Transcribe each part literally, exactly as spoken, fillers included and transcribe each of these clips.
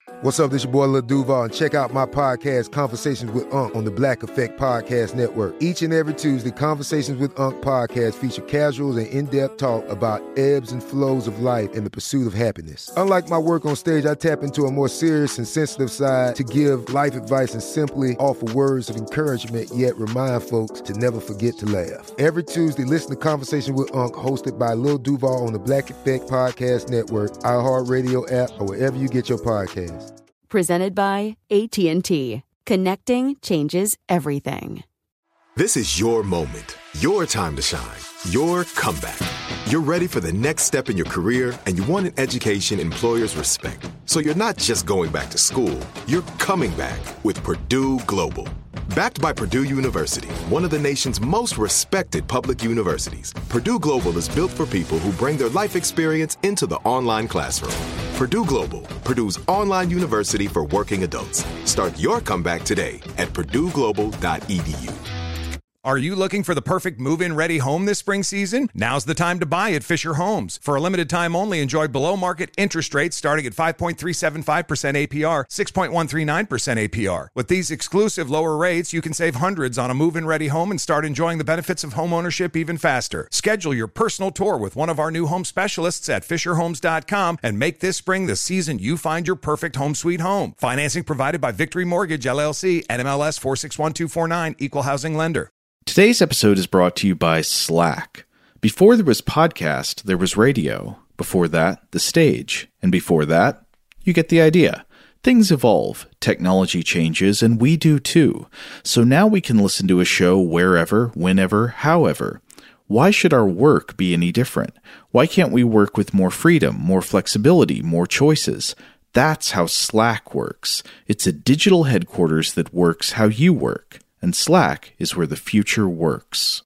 What's up, this your boy Lil Duval, and check out my podcast, Conversations with Unc, on the Black Effect Podcast Network. Each and every Tuesday, Conversations with Unc podcast feature casuals and in-depth talk about ebbs and flows of life and the pursuit of happiness. Unlike my work on stage, I tap into a more serious and sensitive side to give life advice and simply offer words of encouragement, yet remind folks to never forget to laugh. Every Tuesday, listen to Conversations with Unc, hosted by Lil Duval on the Black Effect Podcast Network, iHeartRadio app, or wherever you get your podcasts. Presented by A T and T. Connecting changes everything. This is your moment, your time to shine, your comeback. You're ready for the next step in your career, and you want an education employers respect. So you're not just going back to school, you're coming back with Purdue Global. Backed by Purdue University, one of the nation's most respected public universities, Purdue Global is built for people who bring their life experience into the online classroom. Purdue Global, Purdue's online university for working adults. Start your comeback today at purdue global dot e d u. Are you looking for the perfect move-in ready home this spring season? Now's the time to buy at Fisher Homes. For a limited time only, enjoy below-market interest rates starting at five point three seven five percent A P R, six point one three nine percent A P R. With these exclusive lower rates, you can save hundreds on a move-in ready home and start enjoying the benefits of home ownership even faster. Schedule your personal tour with one of our new home specialists at fisher homes dot com and make this spring the season you find your perfect home sweet home. Financing provided by Victory Mortgage, L L C, N M L S four six one two four nine, Equal Housing Lender. Today's episode is brought to you by Slack. Before there was podcast, there was radio. Before that, the stage. And before that, you get the idea. Things evolve, technology changes, and we do too. So now we can listen to a show wherever, whenever, however. Why should our work be any different? Why can't we work with more freedom, more flexibility, more choices? That's how Slack works. It's a digital headquarters that works how you work. And Slack is where the future works.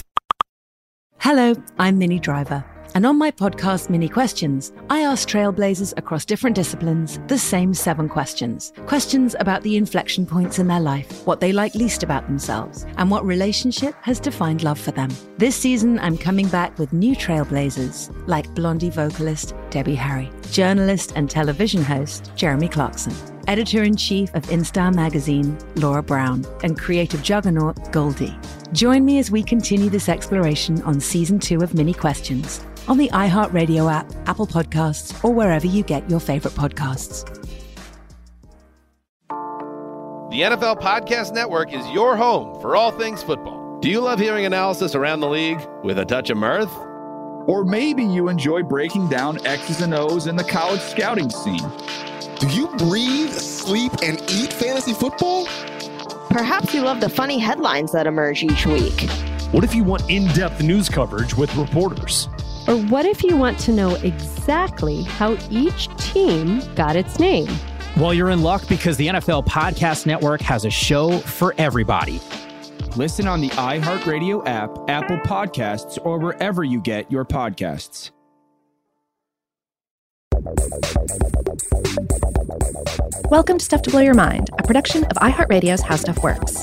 Hello, I'm Minnie Driver. And on my podcast, Mini Questions, I ask trailblazers across different disciplines the same seven questions. Questions about the inflection points in their life, what they like least about themselves, and what relationship has defined love for them. This season, I'm coming back with new trailblazers, like Blondie vocalist Debbie Harry, journalist and television host Jeremy Clarkson, editor-in-chief of InStyle magazine, Laura Brown, and creative juggernaut, Goldie. Join me as we continue this exploration on Season two of Mini Questions on the iHeartRadio app, Apple Podcasts, or wherever you get your favorite podcasts. The N F L Podcast Network is your home for all things football. Do you love hearing analysis around the league with a touch of mirth? Or maybe you enjoy breaking down X's and O's in the college scouting scene. Do you breathe, sleep, and eat fantasy football? Perhaps you love the funny headlines that emerge each week. What if you want in-depth news coverage with reporters? Or what if you want to know exactly how each team got its name? Well, you're in luck because the N F L Podcast Network has a show for everybody. Listen on the iHeartRadio app, Apple Podcasts, or wherever you get your podcasts. Welcome to Stuff to Blow Your Mind, a production of iHeartRadio's How Stuff Works.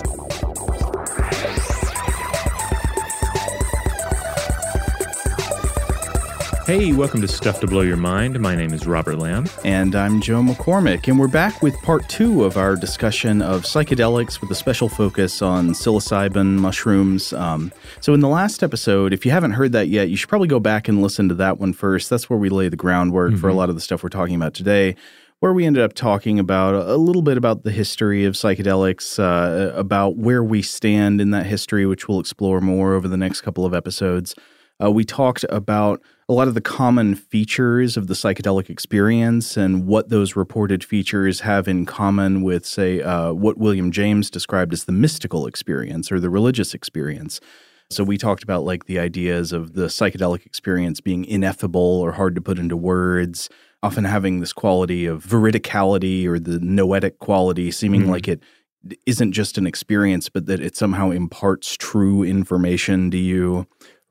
Hey, welcome to Stuff to Blow Your Mind. My name is Robert Lamb. And I'm Joe McCormick, and we're back with part two of our discussion of psychedelics with a special focus on psilocybin mushrooms. Um, so in the last episode, if you haven't heard that yet, you should probably go back and listen to that one first. That's where we lay the groundwork mm-hmm. for a lot of the stuff we're talking about today, where we ended up talking about a little bit about the history of psychedelics, uh, about where we stand in that history, which we'll explore more over the next couple of episodes. Uh, we talked about a lot of the common features of the psychedelic experience and what those reported features have in common with, say, uh, what William James described as the mystical experience or the religious experience. So we talked about like the ideas of the psychedelic experience being ineffable or hard to put into words, often having this quality of veridicality or the noetic quality, seeming mm-hmm. like it isn't just an experience, but that it somehow imparts true information to you.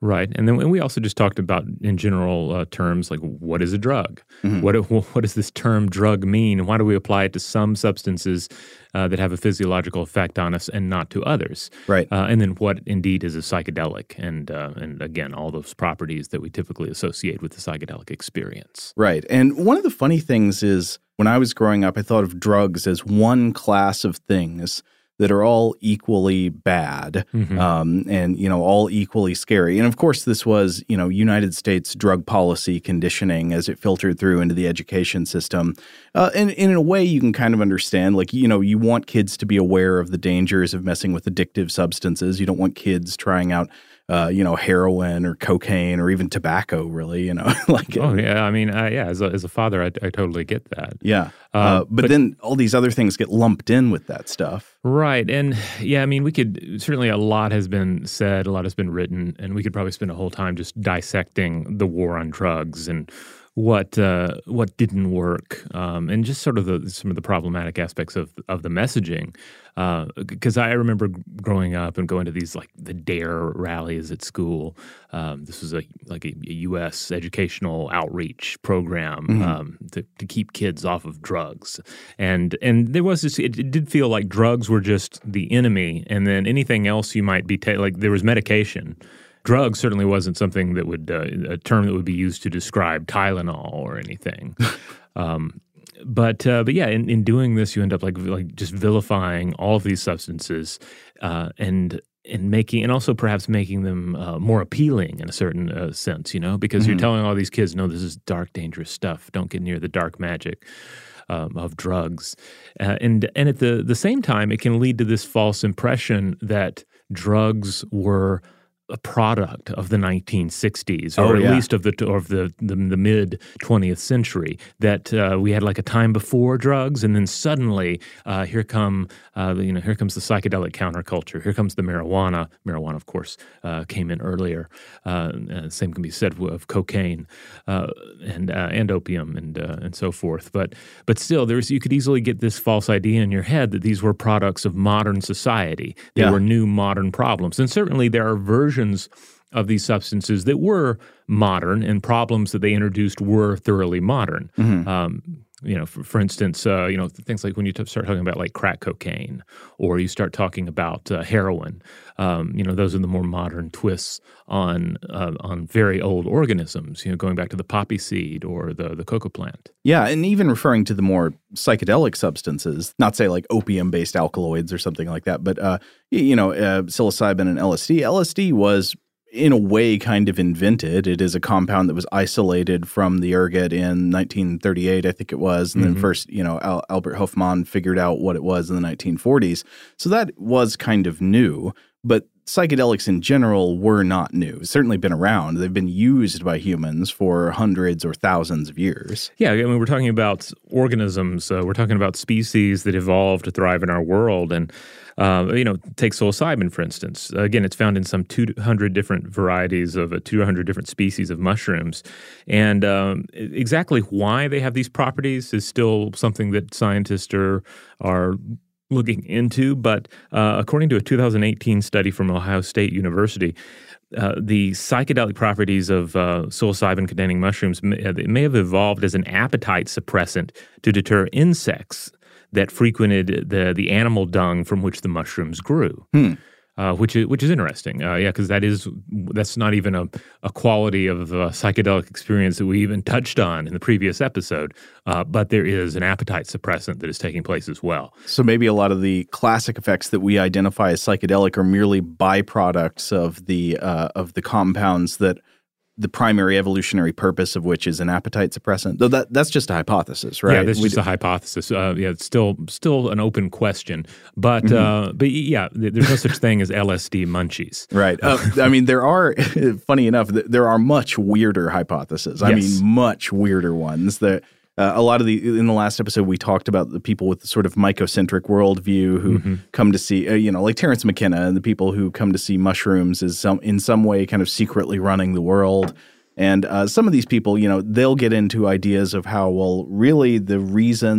Right. And then we also just talked about, in general uh, terms, like what is a drug? Mm-hmm. What what does this term drug mean? And why do we apply it to some substances uh, that have a physiological effect on us and not to others? Right. Uh, and then what indeed is a psychedelic? And, uh, and again, all those properties that we typically associate with the psychedelic experience. Right. And one of the funny things is when I was growing up, I thought of drugs as one class of things that are all equally bad, mm-hmm. um, and, you know, all equally scary. And of course, this was, you know, United States drug policy conditioning as it filtered through into the education system. Uh, and, and in a way, you can kind of understand, like, you know, you want kids to be aware of the dangers of messing with addictive substances. You don't want kids trying out Uh, you know, heroin or cocaine or even tobacco, really, you know. like Oh, yeah. I mean, uh, yeah, as a, as a father, I, I totally get that. Yeah. Uh, Uh, but, but then all these other things get lumped in with that stuff. Right. And yeah, I mean, we could certainly a lot has been said, a lot has been written, and we could probably spend a whole time just dissecting the war on drugs and what uh, what didn't work, um, and just sort of the, some of the problematic aspects of of the messaging. Because uh, I remember growing up and going to these like the DARE rallies at school. Um, this was a like a, a U S educational outreach program mm-hmm. um, to, to keep kids off of drugs, and and there was this. It, it did feel like drugs were just the enemy, and then anything else you might be ta- like there was medication. Drugs certainly wasn't something that would uh, a term that would be used to describe Tylenol or anything. um, but uh, but yeah, in, in doing this, you end up like like just vilifying all of these substances uh, and and making and also perhaps making them uh, more appealing in a certain uh, sense, you know, because mm-hmm. you're telling all these kids, no, this is dark, dangerous stuff. Don't get near the dark magic um, of drugs, uh, and and at the the same time, it can lead to this false impression that drugs were a product of the nineteen sixties, or oh, at yeah. least of the or of the the, the mid twentieth century. That uh, we had like a time before drugs, and then suddenly uh, here come uh, you know here comes the psychedelic counterculture. Here comes the marijuana. Marijuana, of course, uh, came in earlier. Uh, uh, same can be said of cocaine uh, and uh, and opium and uh, and so forth. But but still, there's you could easily get this false idea in your head that these were products of modern society. They yeah. were new modern problems, and certainly there are versions of these substances that were modern, and problems that they introduced were thoroughly modern. Mm-hmm. Um, you know, for, for instance, uh, you know, things like when you t- start talking about like crack cocaine, or you start talking about uh, heroin. Um, you know, those are the more modern twists on uh, on very old organisms. You know, going back to the poppy seed or the the cocoa plant. Yeah, and even referring to the more psychedelic substances, not say like opium-based alkaloids or something like that, but uh, you know, uh, psilocybin and L S D. L S D was, in a way, kind of invented. It is a compound that was isolated from the ergot in nineteen thirty-eight, I think it was, and mm-hmm. then first, you know, Al- Albert Hofmann figured out what it was in the nineteen forties. So that was kind of new, but psychedelics in general were not new. It's certainly been around. They've been used by humans for hundreds or thousands of years. Yeah, I mean, we're talking about organisms. Uh, we're talking about species that evolved to thrive in our world. And, uh, you know, take psilocybin, for instance. Again, it's found in some two hundred different varieties of uh, two hundred different species of mushrooms. And um, exactly why they have these properties is still something that scientists are are looking into, but uh, according to a two thousand eighteen study from Ohio State University, uh, the psychedelic properties of uh, psilocybin-containing mushrooms may, uh, may have evolved as an appetite suppressant to deter insects that frequented the the animal dung from which the mushrooms grew. Hmm. Uh, which is which is interesting, uh, yeah, because that is that's not even a, a quality of uh, psychedelic experience that we even touched on in the previous episode. Uh, but there is an appetite suppressant that is taking place as well. So maybe a lot of the classic effects that we identify as psychedelic are merely byproducts of the uh, of the compounds that the primary evolutionary purpose of which is an appetite suppressant. Though that that's just a hypothesis, right? Yeah, that's we just d- a hypothesis. Uh, yeah, it's still still an open question. But mm-hmm. uh, but yeah, there's no such thing as L S D munchies. Right. Uh, I mean, there are, funny enough, there are much weirder hypotheses. I Yes. mean, much weirder ones that Uh, a lot of the, in the last episode, we talked about the people with the sort of mycocentric worldview who Mhm. come to see, uh, you know, like Terrence McKenna and the people who come to see mushrooms as some, in some way kind of secretly running the world. And uh, some of these people, you know, they'll get into ideas of how, well, really the reason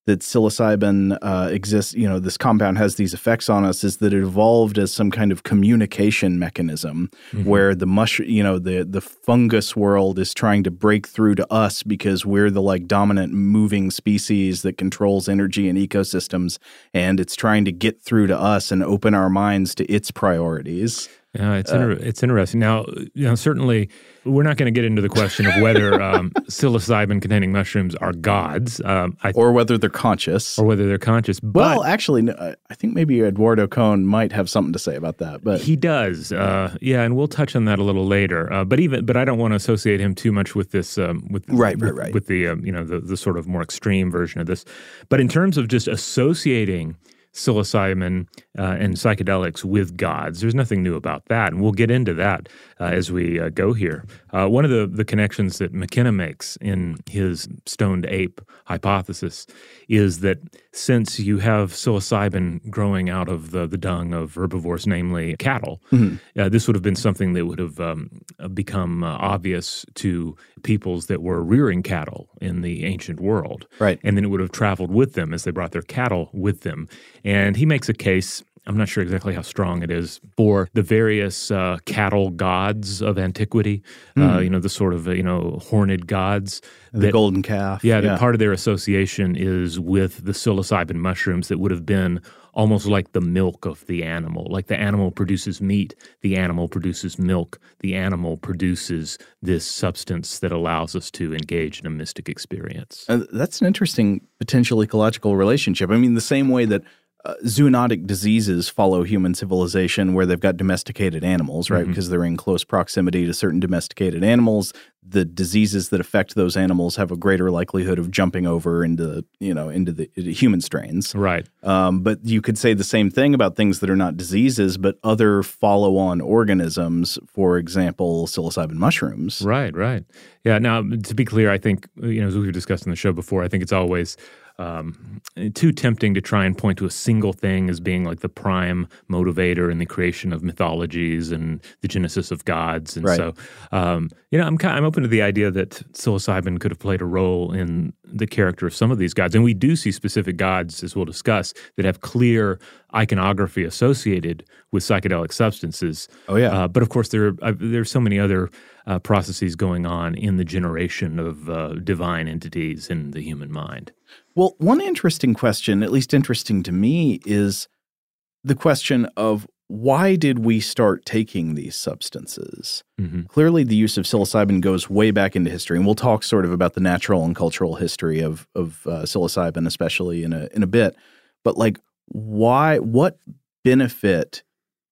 that psilocybin uh, exists, you know, this compound has these effects on us, is that it evolved as some kind of communication mechanism mm-hmm. where the mush, you know, the the fungus world is trying to break through to us because we're the like dominant moving species that controls energy and ecosystems, and it's trying to get through to us and open our minds to its priorities. Yeah, it's inter- uh, it's interesting. Now, you know, certainly we're not going to get into the question of whether um, psilocybin-containing mushrooms are gods, um, I th- or whether they're conscious, or whether they're conscious. But well, actually, I think maybe Eduardo Cohn might have something to say about that. But he does, uh, yeah, and we'll touch on that a little later. Uh, but even, but I don't want to associate him too much with this, um, with right, with, right, right, with the um, you know the the sort of more extreme version of this. But in terms of just associating psilocybin uh, and psychedelics with gods, there's nothing new about that, and we'll get into that uh, as we uh, go here. Uh, one of the, the connections that McKenna makes in his stoned ape hypothesis is that since you have psilocybin growing out of the, the dung of herbivores, namely cattle, mm-hmm. uh, this would have been something that would have um, become uh, obvious to peoples that were rearing cattle in the ancient world. Right. And then it would have traveled with them as they brought their cattle with them. And he makes a case, I'm not sure exactly how strong it is, for the various uh, cattle gods of antiquity, mm. uh, you know, the sort of, uh, you know, horned gods. The that, golden calf. Yeah, yeah, that part of their association is with the psilocybin mushrooms that would have been almost like the milk of the animal. Like the animal produces meat, the animal produces milk, the animal produces this substance that allows us to engage in a mystic experience. Uh, that's an interesting potential ecological relationship. I mean, the same way that Uh, zoonotic diseases follow human civilization where they've got domesticated animals, right? Mm-hmm. Because they're in close proximity to certain domesticated animals. The diseases that affect those animals have a greater likelihood of jumping over into, you know, into the into human strains. Right. Um, but you could say the same thing about things that are not diseases, but other follow-on organisms, for example, psilocybin mushrooms. Right, right. Yeah, now, to be clear, I think, you know, as we've discussed on the show before, I think it's always Um, too tempting to try and point to a single thing as being like the prime motivator in the creation of mythologies and the genesis of gods. And right. so, um, you know, I'm kind of, I'm open to the idea that psilocybin could have played a role in the character of some of these gods. And we do see specific gods, as we'll discuss, that have clear iconography associated with psychedelic substances. Oh, yeah. Uh, but of course, there are, uh, there's so many other uh, processes going on in the generation of uh, divine entities in the human mind. Well, one interesting question, at least interesting to me, is the question of why did we start taking these substances? Mm-hmm. Clearly, the use of psilocybin goes way back into history, and we'll talk sort of about the natural and cultural history of of uh, psilocybin, especially in a in a bit. But like, why? What benefit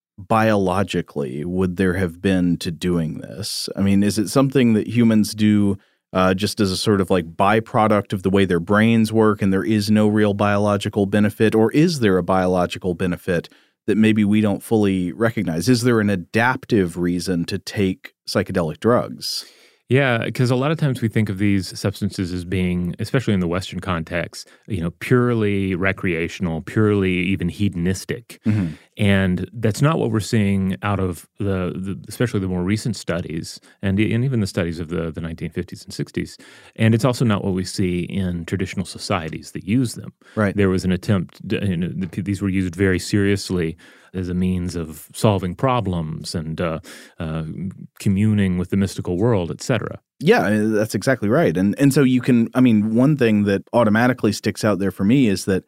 biologically would there have been to doing this? I mean, is it something that humans do Uh, just as a sort of like byproduct of the way their brains work and there is no real biological benefit? Or is there a biological benefit that maybe we don't fully recognize? Is there an adaptive reason to take psychedelic drugs? Yeah, because a lot of times we think of these substances as being, especially in the Western context, you know, purely recreational, purely even hedonistic. Mm-hmm. And that's not what we're seeing out of the, the especially the more recent studies and, and even the studies of the, the nineteen fifties and sixties. And it's also not what we see in traditional societies that use them. Right. There was an attempt, to, you know, these were used very seriously as a means of solving problems and uh, uh, communing with the mystical world, et cetera. Yeah, that's exactly right. And and so you can, I mean, one thing that automatically sticks out there for me is that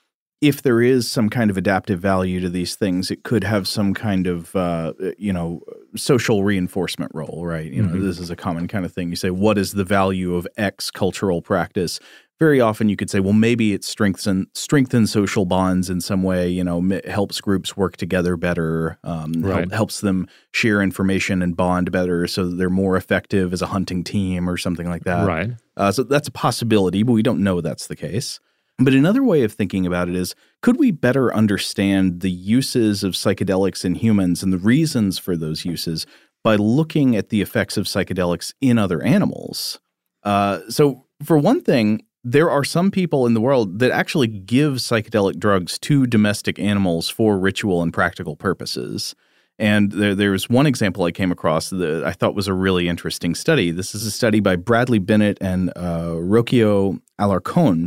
if there is some kind of adaptive value to these things, it could have some kind of, uh, you know, social reinforcement role, right? You know, mm-hmm. This is a common kind of thing. You say, what is the value of X cultural practice? Very often you could say, well, maybe it strengthens strengthens social bonds in some way, you know, helps groups work together better, um, right. help, helps them share information and bond better so that they're more effective as a hunting team or something like that. Right. Uh, so that's a possibility, but we don't know that's the case. But another way of thinking about it is, could we better understand the uses of psychedelics in humans and the reasons for those uses by looking at the effects of psychedelics in other animals? Uh, so for one thing, there are some people in the world that actually give psychedelic drugs to domestic animals for ritual and practical purposes. And there, there's one example I came across that I thought was a really interesting study. This is a study by Bradley Bennett and uh, Rocio Alarcón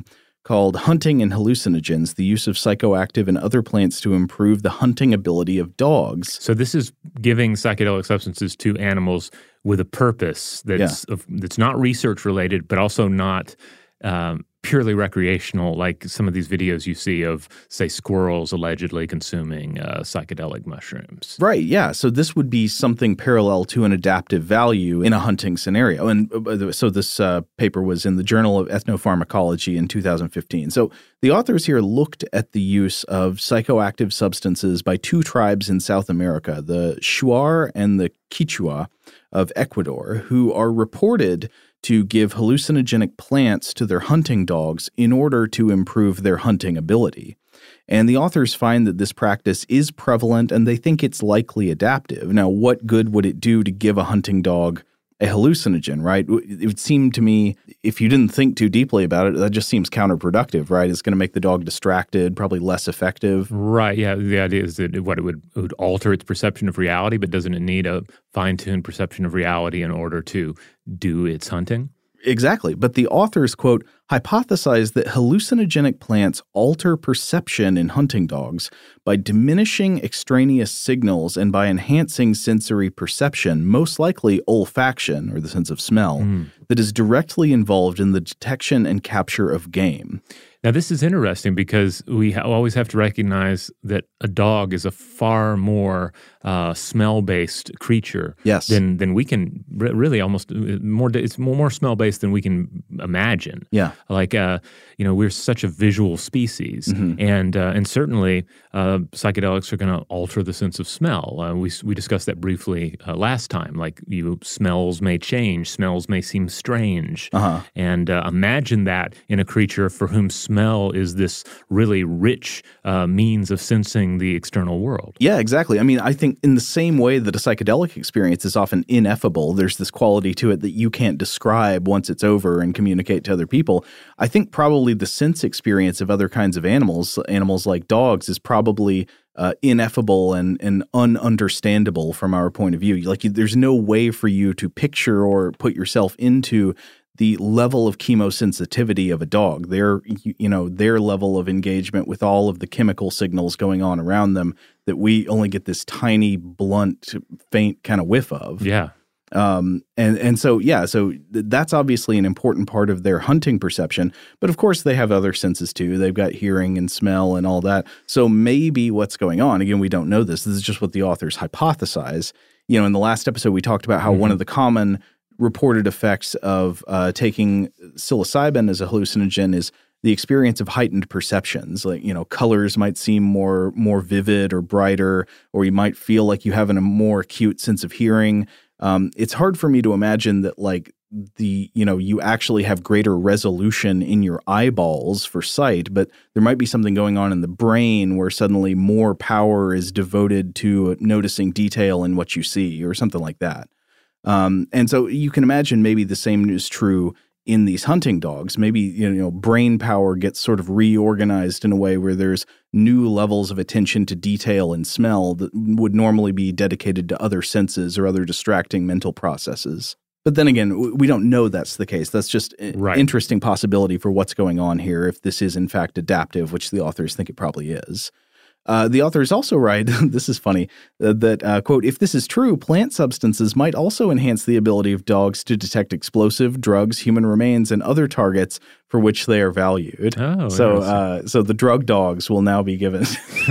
called Hunting and Hallucinogens, the Use of Psychoactive and Other Plants to Improve the Hunting Ability of Dogs. So this is giving psychedelic substances to animals with a purpose that's yeah. of, that's not research related, but also not um, purely recreational, like some of these videos you see of, say, squirrels allegedly consuming uh, psychedelic mushrooms. Right, yeah. So this would be something parallel to an adaptive value in a hunting scenario. And uh, so this uh, paper was in the Journal of Ethnopharmacology in two thousand fifteen. So the authors here looked at the use of psychoactive substances by two tribes in South America, the Shuar and the Quichua of Ecuador, who are reported to give hallucinogenic plants to their hunting dogs in order to improve their hunting ability. And the authors find that this practice is prevalent and they think it's likely adaptive. Now, what good would it do to give a hunting dog a hallucinogen, right? It would seem to me, if you didn't think too deeply about it, that just seems counterproductive, right? It's going to make the dog distracted, probably less effective. Right, yeah. The idea is that what it would, it would alter its perception of reality, but doesn't it need a fine-tuned perception of reality in order to do its hunting? Exactly. But the authors, quote, hypothesize that hallucinogenic plants alter perception in hunting dogs by diminishing extraneous signals and by enhancing sensory perception, most likely olfaction, or the sense of smell, mm. that is directly involved in the detection and capture of game. Now, this is interesting because we ha- always have to recognize that a dog is a far more uh, smell-based creature yes. than than we can re- really almost more. It's more, more smell-based than we can imagine. Yeah, like uh, you know, we're such a visual species, mm-hmm. and uh, and certainly uh, psychedelics are going to alter the sense of smell. Uh, we we discussed that briefly uh, last time. Like you, smells may change, smells may seem strange, uh-huh. and uh, imagine that in a creature for whom smell is this really rich uh, means of sensing the external world. Yeah, exactly. I mean, I think in the same way that a psychedelic experience is often ineffable, there's this quality to it that you can't describe once it's over and communicate to other people. I think probably the sense experience of other kinds of animals, animals like dogs, is probably uh, ineffable and, and ununderstandable from our point of view. Like, there's no way for you to picture or put yourself into the level of chemosensitivity of a dog, their, you know, their level of engagement with all of the chemical signals going on around them that we only get this tiny, blunt, faint kind of whiff of. Yeah. Um, and, and so, yeah, so th- that's obviously an important part of their hunting perception. But of course, they have other senses too. They've got hearing and smell and all that. So maybe what's going on, again, we don't know this. This is just what the authors hypothesize. You know, in the last episode, we talked about how mm-hmm. one of the common reported effects of uh, taking psilocybin as a hallucinogen is the experience of heightened perceptions. Like, you know, colors might seem more more vivid or brighter, or you might feel like you have a more acute sense of hearing. Um, it's hard for me to imagine that, like, the, you know, you actually have greater resolution in your eyeballs for sight, but there might be something going on in the brain where suddenly more power is devoted to noticing detail in what you see or something like that. Um, and so you can imagine maybe the same is true in these hunting dogs. Maybe, you know, brain power gets sort of reorganized in a way where there's new levels of attention to detail and smell that would normally be dedicated to other senses or other distracting mental processes. But then again, we don't know that's the case. That's just an right. interesting possibility for what's going on here if this is in fact adaptive, which the authors think it probably is. Uh, the authors also write, this is funny, uh, that, uh, quote, if this is true, plant substances might also enhance the ability of dogs to detect explosive, drugs, human remains, and other targets for which they are valued. Oh, so, uh, so the drug dogs will now be given.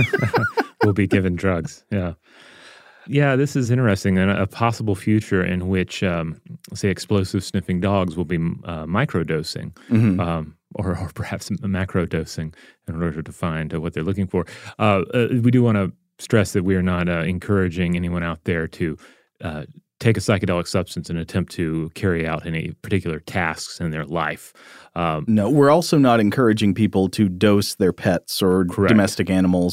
will be given drugs, yeah. Yeah, this is interesting. And a possible future in which, um, say, explosive sniffing dogs will be uh, microdosing. Mm-hmm. Um, Or, or perhaps macro dosing in order to find uh, what they're looking for. Uh, uh, we do want to stress that we are not uh, encouraging anyone out there to uh, take a psychedelic substance and attempt to carry out any particular tasks in their life. Um, no, we're also not encouraging people to dose their pets or correct. domestic animals with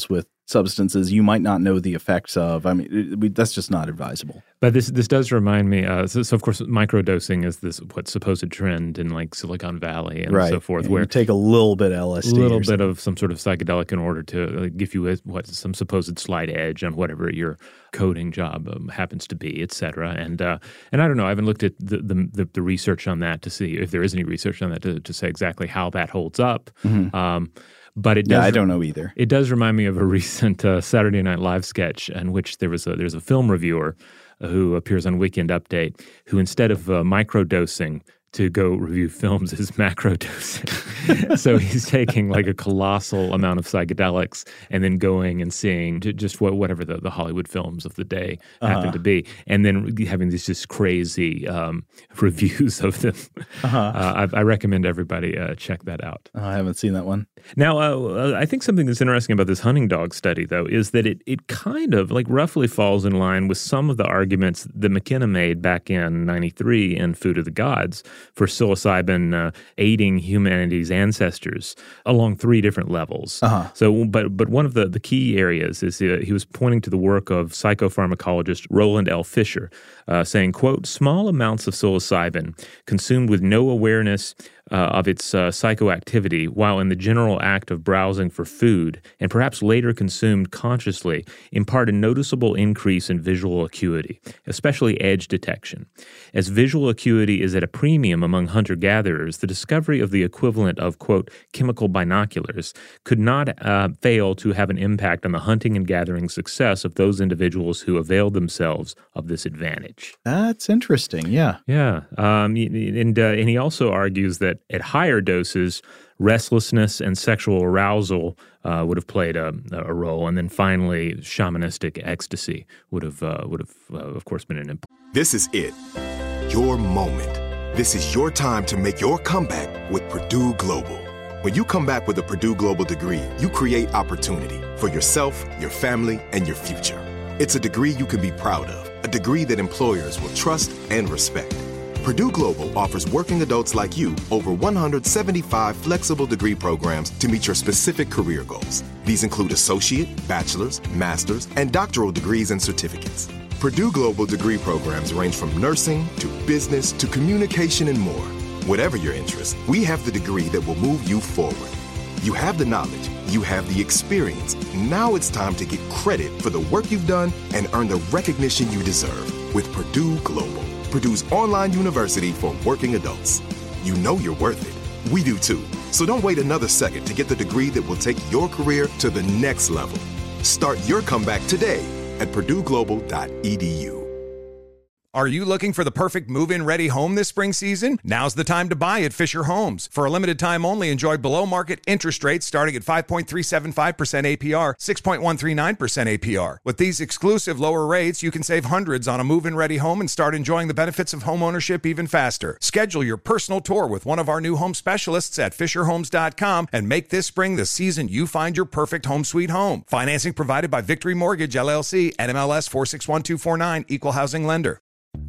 substances you might not know the effects of. I mean, it, we, that's just not advisable. But this this does remind me, uh, so, so of course, microdosing is this what supposed trend in like Silicon Valley and right. so forth, yeah, where you take a little bit of L S D, a little bit of some sort of psychedelic in order to like, give you a, what some supposed slight edge on whatever your coding job um, happens to be, et cetera. And uh, and I don't know, I haven't looked at the, the the the research on that to see if there is any research on that to, to say exactly how that holds up. Mm-hmm. Um, But it does, yeah, I don't know either. It does remind me of a recent uh, Saturday Night Live sketch in which there was a, there's a film reviewer who appears on Weekend Update who, instead of uh, microdosing to go review films, is macrodosing. So he's taking like a colossal amount of psychedelics and then going and seeing just what, whatever the, the Hollywood films of the day uh-huh. happen to be, and then having these just crazy um, reviews of them. Uh-huh. Uh, I, I recommend everybody uh, check that out. Oh, I haven't seen that one. Now, uh, I think something that's interesting about this hunting dog study, though, is that it it kind of like roughly falls in line with some of the arguments that McKenna made back in ninety-three in Food of the Gods for psilocybin uh, aiding humanity's ancestors along three different levels. Uh-huh. So, but but one of the, the key areas is uh, he was pointing to the work of psychopharmacologist Roland L. Fisher, uh, saying, quote, small amounts of psilocybin consumed with no awareness Uh, of its uh, psychoactivity while in the general act of browsing for food, and perhaps later consumed consciously, impart a noticeable increase in visual acuity, especially edge detection. As visual acuity is at a premium among hunter-gatherers, the discovery of the equivalent of, quote, chemical binoculars could not uh, fail to have an impact on the hunting and gathering success of those individuals who availed themselves of this advantage. That's interesting, yeah. Yeah, um, and, uh, and he also argues that at higher doses, restlessness and sexual arousal uh, would have played a, a role, and then finally, shamanistic ecstasy would have, uh, would have, uh, of course, been an important. This is it, your moment. This is your time to make your comeback with Purdue Global. When you come back with a Purdue Global degree, you create opportunity for yourself, your family, and your future. It's a degree you can be proud of, a degree that employers will trust and respect. Purdue Global offers working adults like you over one hundred seventy-five flexible degree programs to meet your specific career goals. These include associate, bachelor's, master's, and doctoral degrees and certificates. Purdue Global degree programs range from nursing to business to communication and more. Whatever your interest, we have the degree that will move you forward. You have the knowledge, you have the experience. Now it's time to get credit for the work you've done and earn the recognition you deserve with Purdue Global. Purdue's online university for working adults. You know you're worth it. We do too. So don't wait another second to get the degree that will take your career to the next level. Start your comeback today at purdue global dot e d u. Are you looking for the perfect move-in ready home this spring season? Now's the time to buy at Fisher Homes. For a limited time only, enjoy below-market interest rates starting at five point three seven five percent A P R, six point one three nine percent A P R. With these exclusive lower rates, you can save hundreds on a move-in ready home and start enjoying the benefits of home ownership even faster. Schedule your personal tour with one of our new home specialists at fisher homes dot com and make this spring the season you find your perfect home sweet home. Financing provided by Victory Mortgage, L L C, N M L S four six one two four nine, Equal Housing Lender.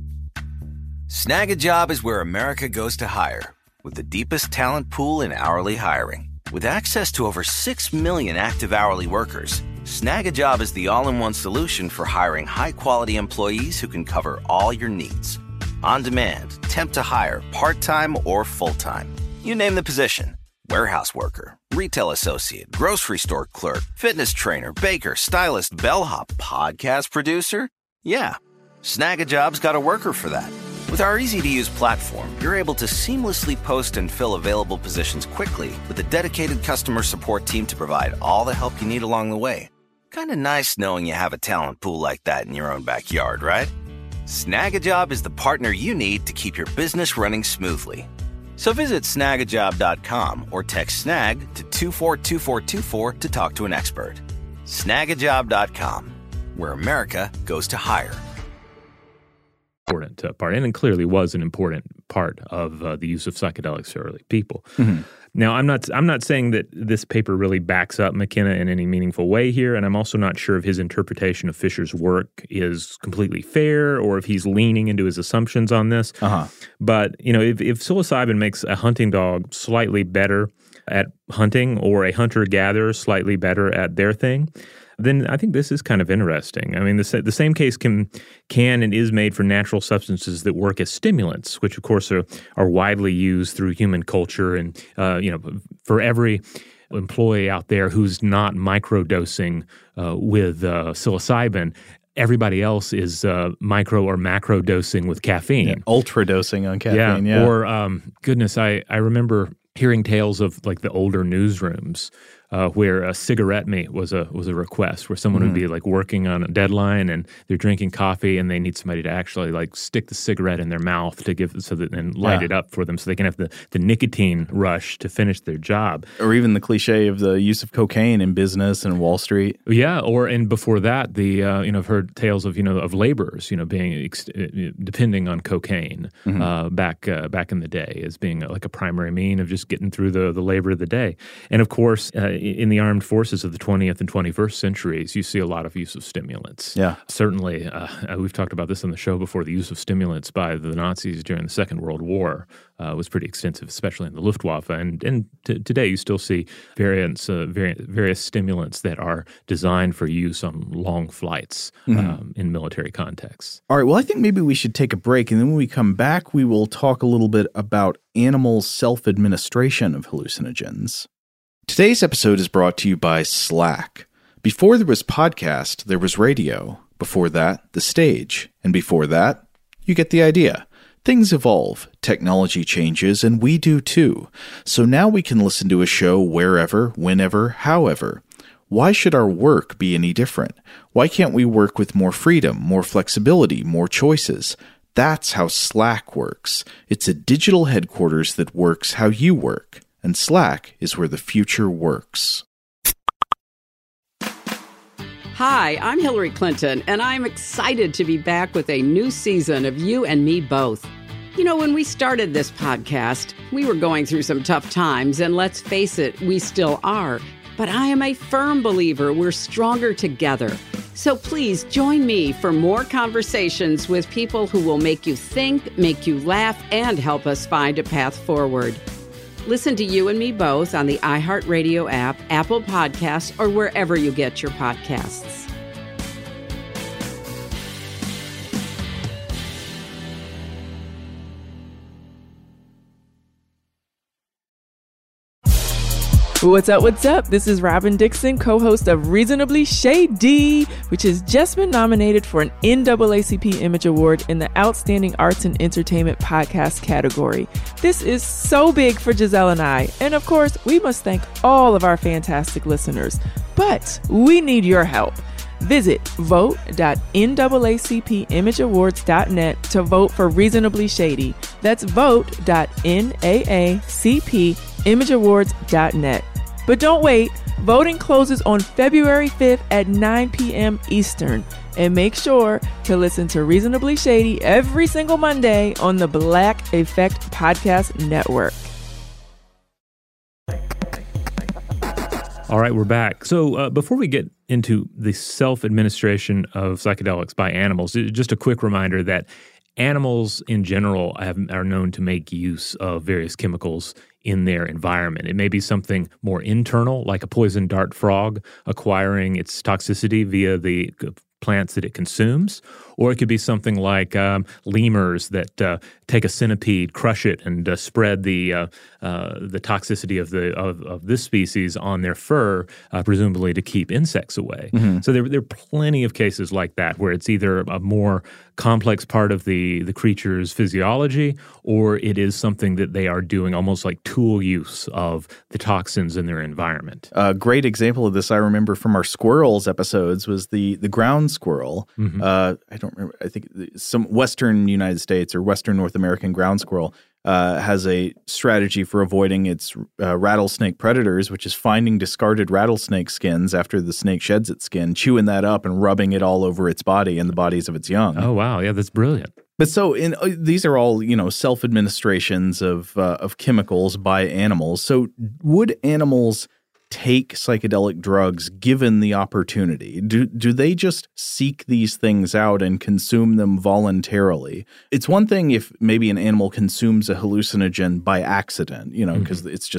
Snag a Job is where America goes to hire, with the deepest talent pool in hourly hiring. With access to over six million active hourly workers, Snag a Job is the all-in-one solution for hiring high-quality employees who can cover all your needs. On demand, temp to hire, part-time or full-time. You name the position. Warehouse worker, retail associate, grocery store clerk, fitness trainer, baker, stylist, bellhop, podcast producer. Yeah, Snag a Job's got a worker for that. With our easy-to-use platform, you're able to seamlessly post and fill available positions quickly with a dedicated customer support team to provide all the help you need along the way. Kind of nice knowing you have a talent pool like that in your own backyard, right? Snag a Job is the partner you need to keep your business running smoothly. So visit snag a job dot com or text SNAG to two four two four two four to talk to an expert. snag a job dot com, where America goes to hire. Important uh, part, and it clearly was an important part of uh, the use of psychedelics for early people. Mm-hmm. Now, I'm not I'm not saying that this paper really backs up McKenna in any meaningful way here, and I'm also not sure if his interpretation of Fisher's work is completely fair or if he's leaning into his assumptions on this. Uh-huh. But, you know, if, if psilocybin makes a hunting dog slightly better at hunting or a hunter-gatherer slightly better at their thing, then I think this is kind of interesting. I mean, the, the same case can can and is made for natural substances that work as stimulants, which, of course, are, are widely used through human culture. And, uh, you know, for every employee out there who's not microdosing uh, with uh, psilocybin, everybody else is uh, micro or macro dosing with caffeine. Yeah, ultra dosing on caffeine, yeah. yeah. Or, um, goodness, I, I remember hearing tales of like the older newsrooms uh, where a cigarette me was a was a request, where someone mm. would be like working on a deadline and they're drinking coffee and they need somebody to actually like stick the cigarette in their mouth to give so that and light yeah. it up for them so they can have the, the nicotine rush to finish their job. Or even the cliche of the use of cocaine in business and Wall Street. Yeah, or and before that, the uh, you know I've heard tales of you know of laborers you know being ex- depending on cocaine mm-hmm. uh, back uh, back in the day as being like a primary mean of just getting through the the labor of the day. And of course, uh, in the armed forces of the twentieth and twenty-first centuries, you see a lot of use of stimulants. Yeah. Certainly, uh, we've talked about this on the show before, the use of stimulants by the Nazis during the Second World War uh, was pretty extensive, especially in the Luftwaffe. And and t- today you still see variants, uh, vari- various stimulants that are designed for use on long flights mm-hmm. um, in military contexts. All right, well, I think maybe we should take a break, and then when we come back, we will talk a little bit about animal self-administration of hallucinogens. Today's episode is brought to you by Slack. Before there was podcast, there was radio. Before that, the stage. And before that, you get the idea. Things evolve, technology changes, and we do too. So now we can listen to a show wherever, whenever, however. Why should our work be any different? Why can't we work with more freedom, more flexibility, more choices? That's how Slack works. It's a digital headquarters that works how you work. And Slack is where the future works. Hi, I'm Hillary Clinton, and I'm excited to be back with a new season of You and Me Both. You know, when we started this podcast, we were going through some tough times, and let's face it, we still are. But I am a firm believer we're stronger together. So please join me for more conversations with people who will make you think, make you laugh, and help us find a path forward. Listen to You and Me Both on the iHeartRadio app, Apple Podcasts, or wherever you get your podcasts. What's up, what's up? This is Robin Dixon, co-host of Reasonably Shady, which has just been nominated for an N double A C P Image Award in the Outstanding Arts and Entertainment Podcast category. This is so big for Giselle and I, and of course, we must thank all of our fantastic listeners. But we need your help. Visit vote dot N double A C P image awards dot net to vote for Reasonably Shady. That's vote dot N double A C P image awards dot net. But don't wait. Voting closes on February fifth at nine p.m. Eastern. And make sure to listen to Reasonably Shady every single Monday on the Black Effect Podcast Network. All right, we're back. So uh, before we get into the self-administration of psychedelics by animals, just a quick reminder that animals in general have, are known to make use of various chemicals in their environment. It may be something more internal, like a poison dart frog acquiring its toxicity via the plants that it consumes, or it could be something like um, lemurs that uh, take a centipede, crush it, and uh, spread the uh, uh, the toxicity of the of, of this species on their fur, uh, presumably to keep insects away. Mm-hmm. So there, there are plenty of cases like that where it's either a more complex part of the the creature's physiology, or it is something that they are doing almost like tool use of the toxins in their environment. A great example of this I remember from our squirrels episodes was the the ground squirrel. Mm-hmm. Uh, I don't remember. I think some Western United States or Western North American ground squirrel uh, has a strategy for avoiding its uh, rattlesnake predators, which is finding discarded rattlesnake skins after the snake sheds its skin, chewing that up and rubbing it all over its body and the bodies of its young. Oh, wow. Yeah, that's brilliant. But so in, uh, these are all, you know, self-administrations of uh, of chemicals by animals. So would animals take psychedelic drugs given the opportunity? Do do they just seek these things out and consume them voluntarily? It's one thing if maybe an animal consumes a hallucinogen by accident, you know, because mm-hmm. it's just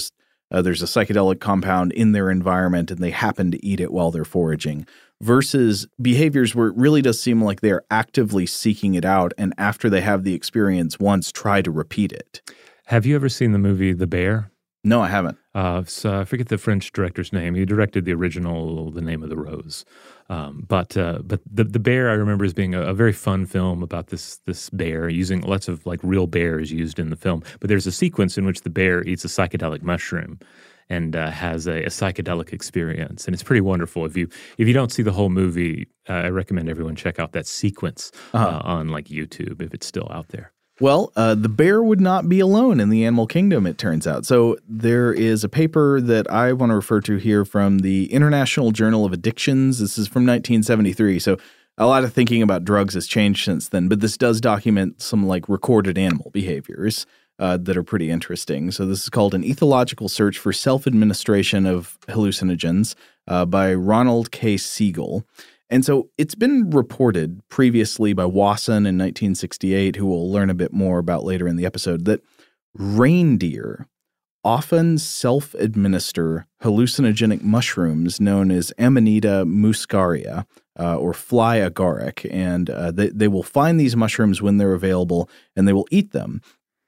uh, there's a psychedelic compound in their environment and they happen to eat it while they're foraging, versus behaviors where it really does seem like they're actively seeking it out and after they have the experience once, try to repeat it. Have you ever seen the movie The Bear? No, I haven't. Uh, so I forget the French director's name. He directed the original The Name of the Rose. Um, but uh, but the the Bear I remember as being a, a very fun film about this this bear using lots of like real bears used in the film. But there's a sequence in which the bear eats a psychedelic mushroom and uh, has a, a psychedelic experience, and it's pretty wonderful. If you if you don't see the whole movie, uh, I recommend everyone check out that sequence uh-huh. uh, on like YouTube if it's still out there. Well, uh, the bear would not be alone in the animal kingdom, it turns out. So there is a paper that I want to refer to here from the International Journal of Addictions. This is from nineteen seventy-three. So a lot of thinking about drugs has changed since then, but this does document some like recorded animal behaviors uh, that are pretty interesting. So this is called An Ethological Search for Self-Administration of Hallucinogens uh, by Ronald K. Siegel. And so it's been reported previously by Wasson in nineteen sixty-eight, who we'll learn a bit more about later in the episode, that reindeer often self-administer hallucinogenic mushrooms known as Amanita muscaria uh, or fly agaric. And uh, they, they will find these mushrooms when they're available and they will eat them.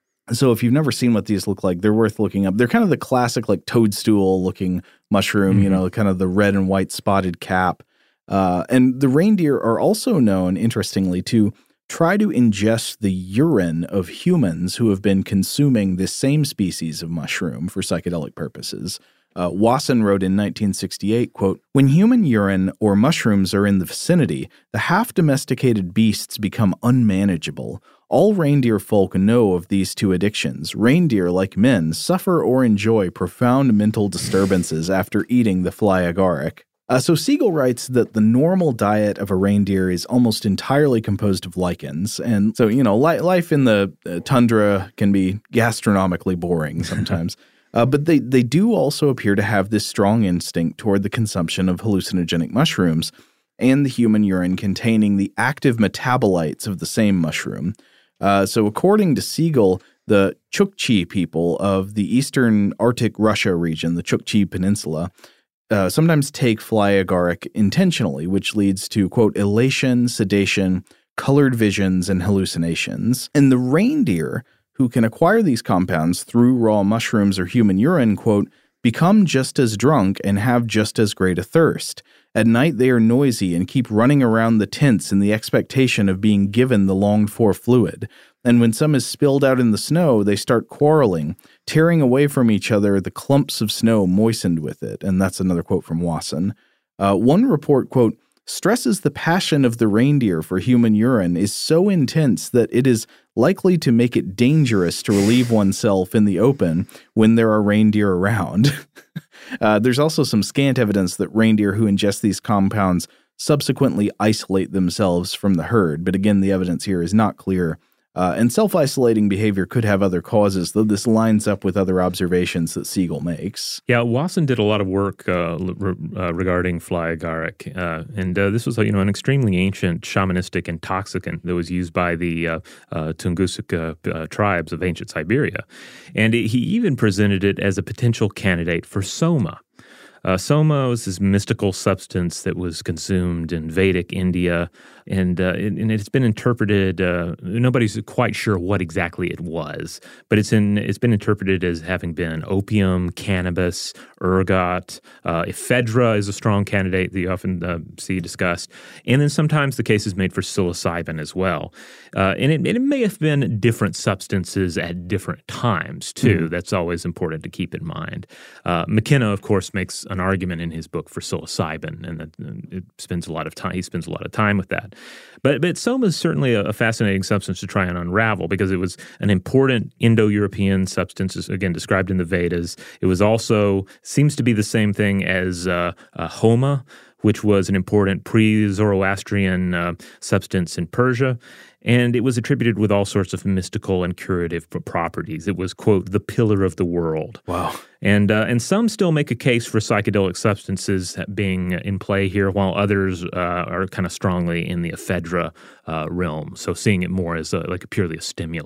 So if you've never seen what these look like, they're worth looking up. They're kind of the classic like toadstool-looking mushroom, mm-hmm. you know, kind of the red and white spotted cap. Uh, and the reindeer are also known, interestingly, to try to ingest the urine of humans who have been consuming this same species of mushroom for psychedelic purposes. Uh, Wasson wrote in nineteen sixty-eight, quote, "When human urine or mushrooms are in the vicinity, the half-domesticated beasts become unmanageable. All reindeer folk know of these two addictions. Reindeer, like men, suffer or enjoy profound mental disturbances after eating the fly agaric." Uh, so Siegel writes that the normal diet of a reindeer is almost entirely composed of lichens. And so, you know, li- life in the uh, tundra can be gastronomically boring sometimes. uh, but they, they do also appear to have this strong instinct toward the consumption of hallucinogenic mushrooms and the human urine containing the active metabolites of the same mushroom. Uh, so according to Siegel, the Chukchi people of the eastern Arctic Russia region, the Chukchi Peninsula, Uh, sometimes take fly agaric intentionally, which leads to, quote, elation, sedation, colored visions, and hallucinations. And the reindeer who can acquire these compounds through raw mushrooms or human urine, quote, become just as drunk and have just as great a thirst. At night they are noisy and keep running around the tents in the expectation of being given the longed-for fluid. And when some is spilled out in the snow, they start quarreling, tearing away from each other the clumps of snow moistened with it. And that's another quote from Wasson. Uh, one report, quote, stresses the passion of the reindeer for human urine is so intense that it is likely to make it dangerous to relieve oneself in the open when there are reindeer around. uh, there's also some scant evidence that reindeer who ingest these compounds subsequently isolate themselves from the herd. But again, the evidence here is not clear. Uh, and self-isolating behavior could have other causes, though this lines up with other observations that Siegel makes. Yeah, Wasson did a lot of work uh, re- uh, regarding fly agaric, uh, and uh, this was, you know, an extremely ancient shamanistic intoxicant that was used by the uh, uh, Tunguska uh, tribes of ancient Siberia, and it, he even presented it as a potential candidate for soma. Uh, soma was this mystical substance that was consumed in Vedic India, and, uh, it, and it's been interpreted, uh, nobody's quite sure what exactly it was, but it's in it's been interpreted as having been opium, cannabis, ergot. Uh, ephedra is a strong candidate that you often uh, see discussed, and then sometimes the case is made for psilocybin as well. Uh, and it, it may have been different substances at different times, too. Mm. That's always important to keep in mind. Uh, McKenna, of course, makes an argument in his book for psilocybin, and it, it spends a lot of time. He spends a lot of time with that. But but soma is certainly a, a fascinating substance to try and unravel because it was an important Indo-European substance, again described in the Vedas. It was also seems to be the same thing as uh, uh, homa, which was an important pre-Zoroastrian uh, substance in Persia. And it was attributed with all sorts of mystical and curative properties. It was, quote, the pillar of the world. Wow. And uh, and some still make a case for psychedelic substances being in play here, while others uh, are kind of strongly in the ephedra uh, realm. So seeing it more as a, like a purely a stimulant.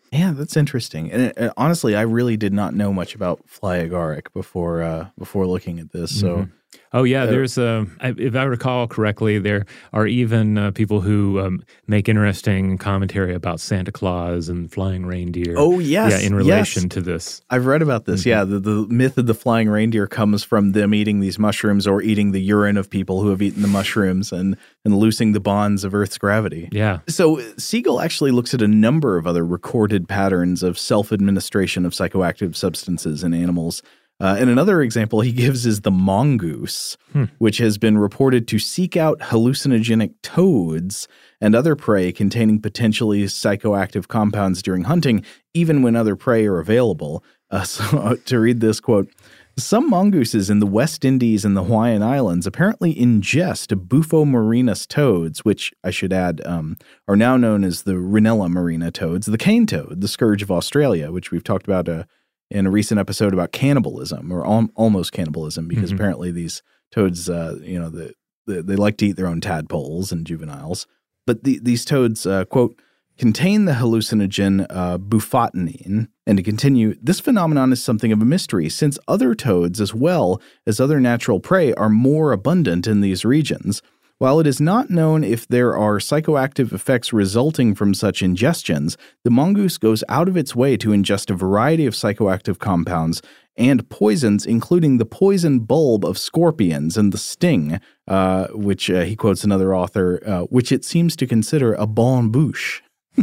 Yeah, that's interesting. And uh, honestly, I really did not know much about fly agaric before uh, before looking at this. So. Mm-hmm. Oh, yeah, Uh, there's, uh, if I recall correctly, there are even uh, people who um, make interesting commentary about Santa Claus and flying reindeer. Oh, yes. Yeah, in relation yes. to this. I've read about this. Mm-hmm. Yeah, the, the myth of the flying reindeer comes from them eating these mushrooms or eating the urine of people who have eaten the mushrooms and, and loosing the bonds of Earth's gravity. Yeah. So Siegel actually looks at a number of other recorded patterns of self-administration of psychoactive substances in animals. Uh, and another example he gives is the mongoose, hmm. which has been reported to seek out hallucinogenic toads and other prey containing potentially psychoactive compounds during hunting, even when other prey are available. Uh, so to read this quote, some mongooses in the West Indies and the Hawaiian Islands apparently ingest Bufo marinus toads, which I should add um, are now known as the Rhinella marina toads, the cane toad, the scourge of Australia, which we've talked about uh, in a recent episode about cannibalism or al- almost cannibalism, because mm-hmm. apparently these toads, uh, you know, the, the, they like to eat their own tadpoles and juveniles. But the, these toads, uh, quote, contain the hallucinogen uh, bufotenine. And to continue, this phenomenon is something of a mystery, since other toads as well as other natural prey are more abundant in these regions. While it is not known if there are psychoactive effects resulting from such ingestions, the mongoose goes out of its way to ingest a variety of psychoactive compounds and poisons, including the poison bulb of scorpions and the sting, uh, which uh, he quotes another author, uh, which it seems to consider a bonne bouche.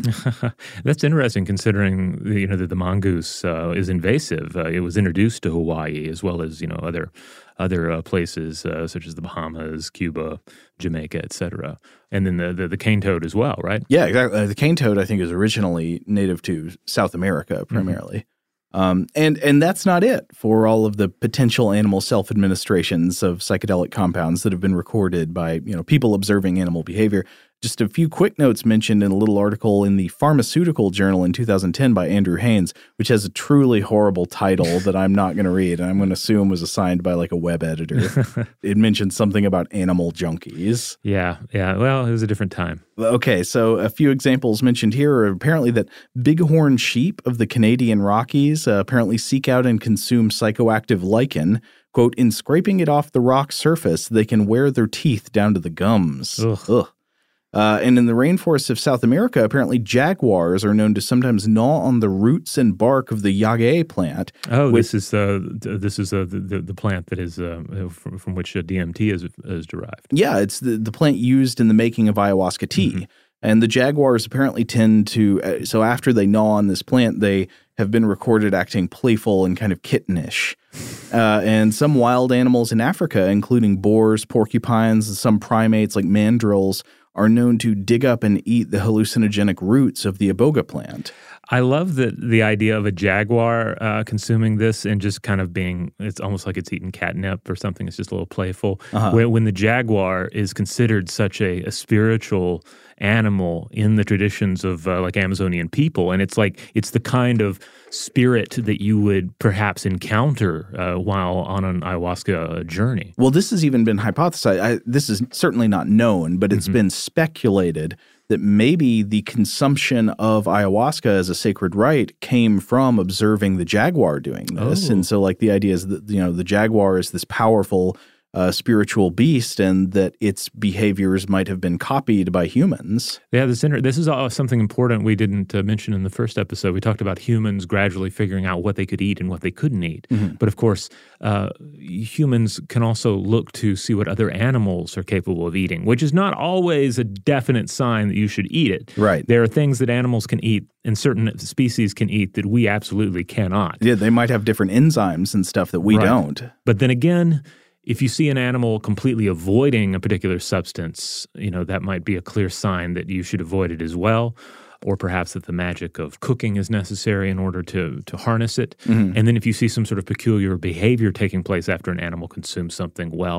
That's interesting, considering you know that the mongoose uh, is invasive. Uh, it was introduced to Hawaii as well as you know other other uh, places uh, such as the Bahamas, Cuba, Jamaica, et cetera. And then the, the the cane toad as well, right? Yeah, exactly. Uh, the cane toad, I think, is originally native to South America primarily. Mm-hmm. Um, and and that's not it for all of the potential animal self-administrations of psychedelic compounds that have been recorded by you know people observing animal behavior. Just a few quick notes mentioned in a little article in the Pharmaceutical Journal in two thousand ten by Andrew Haynes, which has a truly horrible title that I'm not going to read, and I'm going to assume was assigned by like a web editor. It mentioned something about animal junkies. Yeah, yeah. Well, it was a different time. Okay, so a few examples mentioned here are apparently that bighorn sheep of the Canadian Rockies uh, apparently seek out and consume psychoactive lichen. Quote, in scraping it off the rock surface, they can wear their teeth down to the gums. Ugh. Ugh. Uh, and in the rainforests of South America, apparently jaguars are known to sometimes gnaw on the roots and bark of the yagé plant. Oh, which, this is uh, this is uh, the the plant that is uh, from, from which D M T is is derived. Yeah, it's the, the plant used in the making of ayahuasca tea. Mm-hmm. And the jaguars apparently tend to, uh, so after they gnaw on this plant, they have been recorded acting playful and kind of kittenish. Uh, and some wild animals in Africa, including boars, porcupines, and some primates like mandrills, are known to dig up and eat the hallucinogenic roots of the iboga plant. I love that the idea of a jaguar uh, consuming this and just kind of being, it's almost like it's eating catnip or something. It's just a little playful. Uh-huh. When, when the jaguar is considered such a, a spiritual animal in the traditions of uh, like Amazonian people. And it's like, it's the kind of spirit that you would perhaps encounter uh, while on an ayahuasca journey. Well, this has even been hypothesized. I, this is certainly not known, but it's mm-hmm. been speculated that maybe the consumption of ayahuasca as a sacred rite came from observing the jaguar doing this. Oh. And so like the idea is that, you know, the jaguar is this powerful uh, spiritual beast and that its behaviors might have been copied by humans. Yeah, this, inter- this is uh, something important we didn't uh, mention in the first episode. We talked about humans gradually figuring out what they could eat and what they couldn't eat. Mm-hmm. But of course, uh, humans can also look to see what other animals are capable of eating, which is not always a definite sign that you should eat it. Right. There are things that animals can eat and certain species can eat that we absolutely cannot. Yeah, they might have different enzymes and stuff that we right. don't. But then again, if you see an animal completely avoiding a particular substance, you know, that might be a clear sign that you should avoid it as well, or perhaps that the magic of cooking is necessary in order to to harness it. Mm-hmm. And then if you see some sort of peculiar behavior taking place after an animal consumes something, well,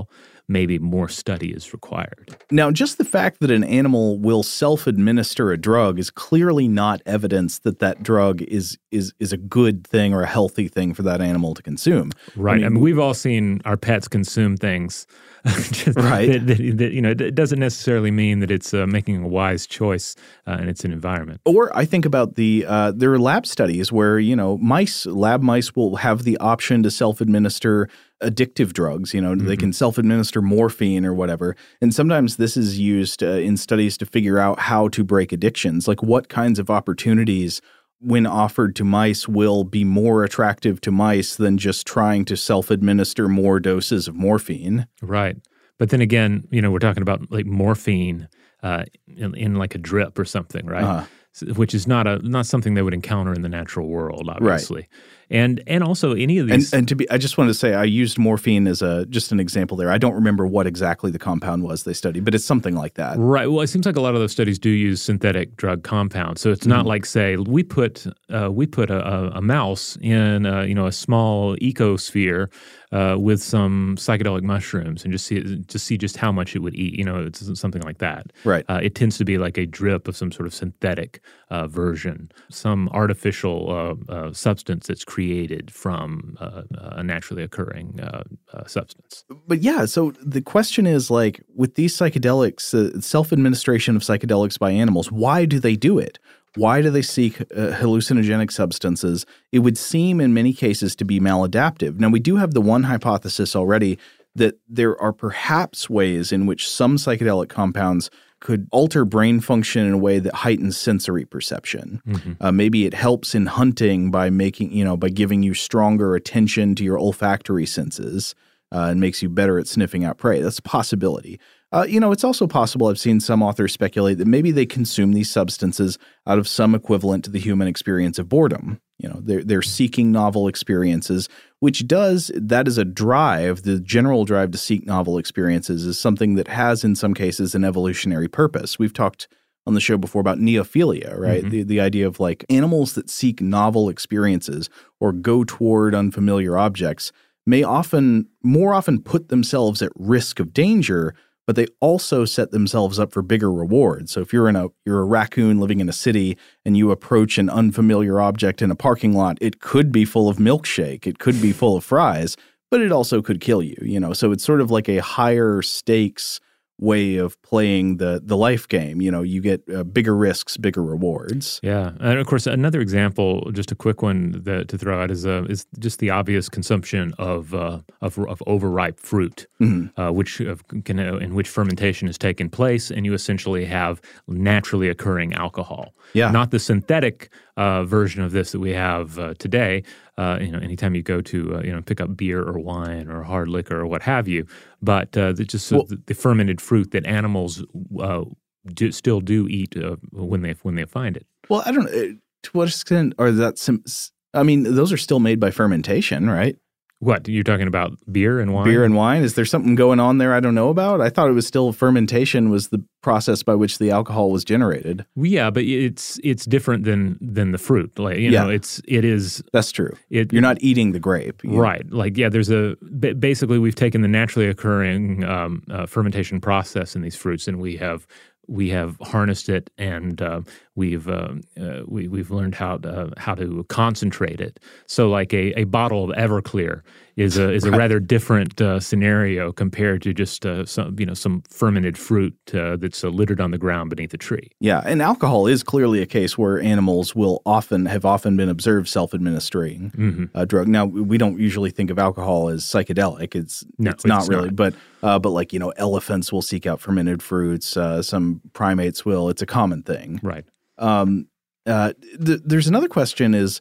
maybe more study is required. Now, just the fact that an animal will self-administer a drug is clearly not evidence that that drug is is is a good thing or a healthy thing for that animal to consume. Right. I mean, I mean we've all seen our pets consume things. Just right. That, that, that, you know, it doesn't necessarily mean that it's uh, making a wise choice uh, in its environment. Or I think about the uh, there are lab studies where, you know, mice, lab mice will have the option to self-administer addictive drugs. You know, mm-hmm. they can self-administer morphine or whatever. And sometimes this is used uh, in studies to figure out how to break addictions, like what kinds of opportunities when offered to mice will be more attractive to mice than just trying to self-administer more doses of morphine. Right. But then again, you know, we're talking about like morphine uh, in, in like a drip or something, right? Uh-huh. So, which is not a not something they would encounter in the natural world, obviously. Right. And and also any of these and, and to be I just wanted to say I used morphine as a just an example there. I don't remember what exactly the compound was they studied, but it's something like that. Right. Well, it seems like a lot of those studies do use synthetic drug compounds. So it's not mm-hmm. like, say, we put uh, we put a, a, a mouse in a, you know a small ecosphere uh, with some psychedelic mushrooms and just see just see just how much it would eat. You know, it's something like that. Right. Uh, it tends to be like a drip of some sort of synthetic uh, version, some artificial uh, uh, substance that's created from uh, a naturally occurring uh, uh, substance. But yeah, so the question is like with these psychedelics, uh, self-administration of psychedelics by animals, why do they do it? Why do they seek uh, hallucinogenic substances? It would seem in many cases to be maladaptive. Now, we do have the one hypothesis already that there are perhaps ways in which some psychedelic compounds could alter brain function in a way that heightens sensory perception. Mm-hmm. Uh, maybe it helps in hunting by making, you know, by giving you stronger attention to your olfactory senses uh, and makes you better at sniffing out prey. That's a possibility. Uh, you know, it's also possible, I've seen some authors speculate that maybe they consume these substances out of some equivalent to the human experience of boredom. You know, they're, they're seeking novel experiences, which does, that is a drive, the general drive to seek novel experiences is something that has in some cases an evolutionary purpose. We've talked on the show before about neophilia, right? Mm-hmm. The, the idea of like animals that seek novel experiences or go toward unfamiliar objects may often, more often put themselves at risk of danger, but they also set themselves up for bigger rewards. So if you're in a you're a raccoon living in a city and you approach an unfamiliar object in a parking lot, it could be full of milkshake, it could be full of fries, but it also could kill you, you know. So it's sort of like a higher stakes way of playing the the life game. You know, you get uh, bigger risks, bigger rewards. Yeah, and of course, another example, just a quick one that, to throw out is uh, is just the obvious consumption of uh, of, of overripe fruit, mm-hmm. uh, which uh, can uh, in which fermentation has taken place, and you essentially have naturally occurring alcohol. Yeah, not the synthetic uh, version of this that we have uh, today. Uh, you know, anytime you go to uh, you know pick up beer or wine or hard liquor or what have you, but uh, the, just well, the, the fermented fruit that animals uh, do, still do eat uh, when they when they find it. Well, I don't know to what extent are that some. I mean, those are still made by fermentation, right? What, you're talking about beer and wine? Beer and wine? Is there something going on there I don't know about? I thought it was still fermentation was the process by which the alcohol was generated. Well, yeah, but it's it's different than than the fruit. Like, you yeah. know, it's it is That's true. It, You're not eating the grape. Right. Know? Like, yeah, there's a basically we've taken the naturally occurring um, uh, fermentation process in these fruits and we have we have harnessed it and uh, we've uh, uh, we, we've learned how to, how to concentrate it. So, like a, a bottle of Everclear is a is a right. rather different uh, scenario compared to just uh, some you know some fermented fruit uh, that's uh, littered on the ground beneath a tree. Yeah, and alcohol is clearly a case where animals will often have often been observed self-administering mm-hmm. a drug. Now, we don't usually think of alcohol as psychedelic. It's no, it's not it's really, not. but uh, but like you know, elephants will seek out fermented fruits. Uh, some primates will. It's a common thing, right? Um, uh, th- there's another question is,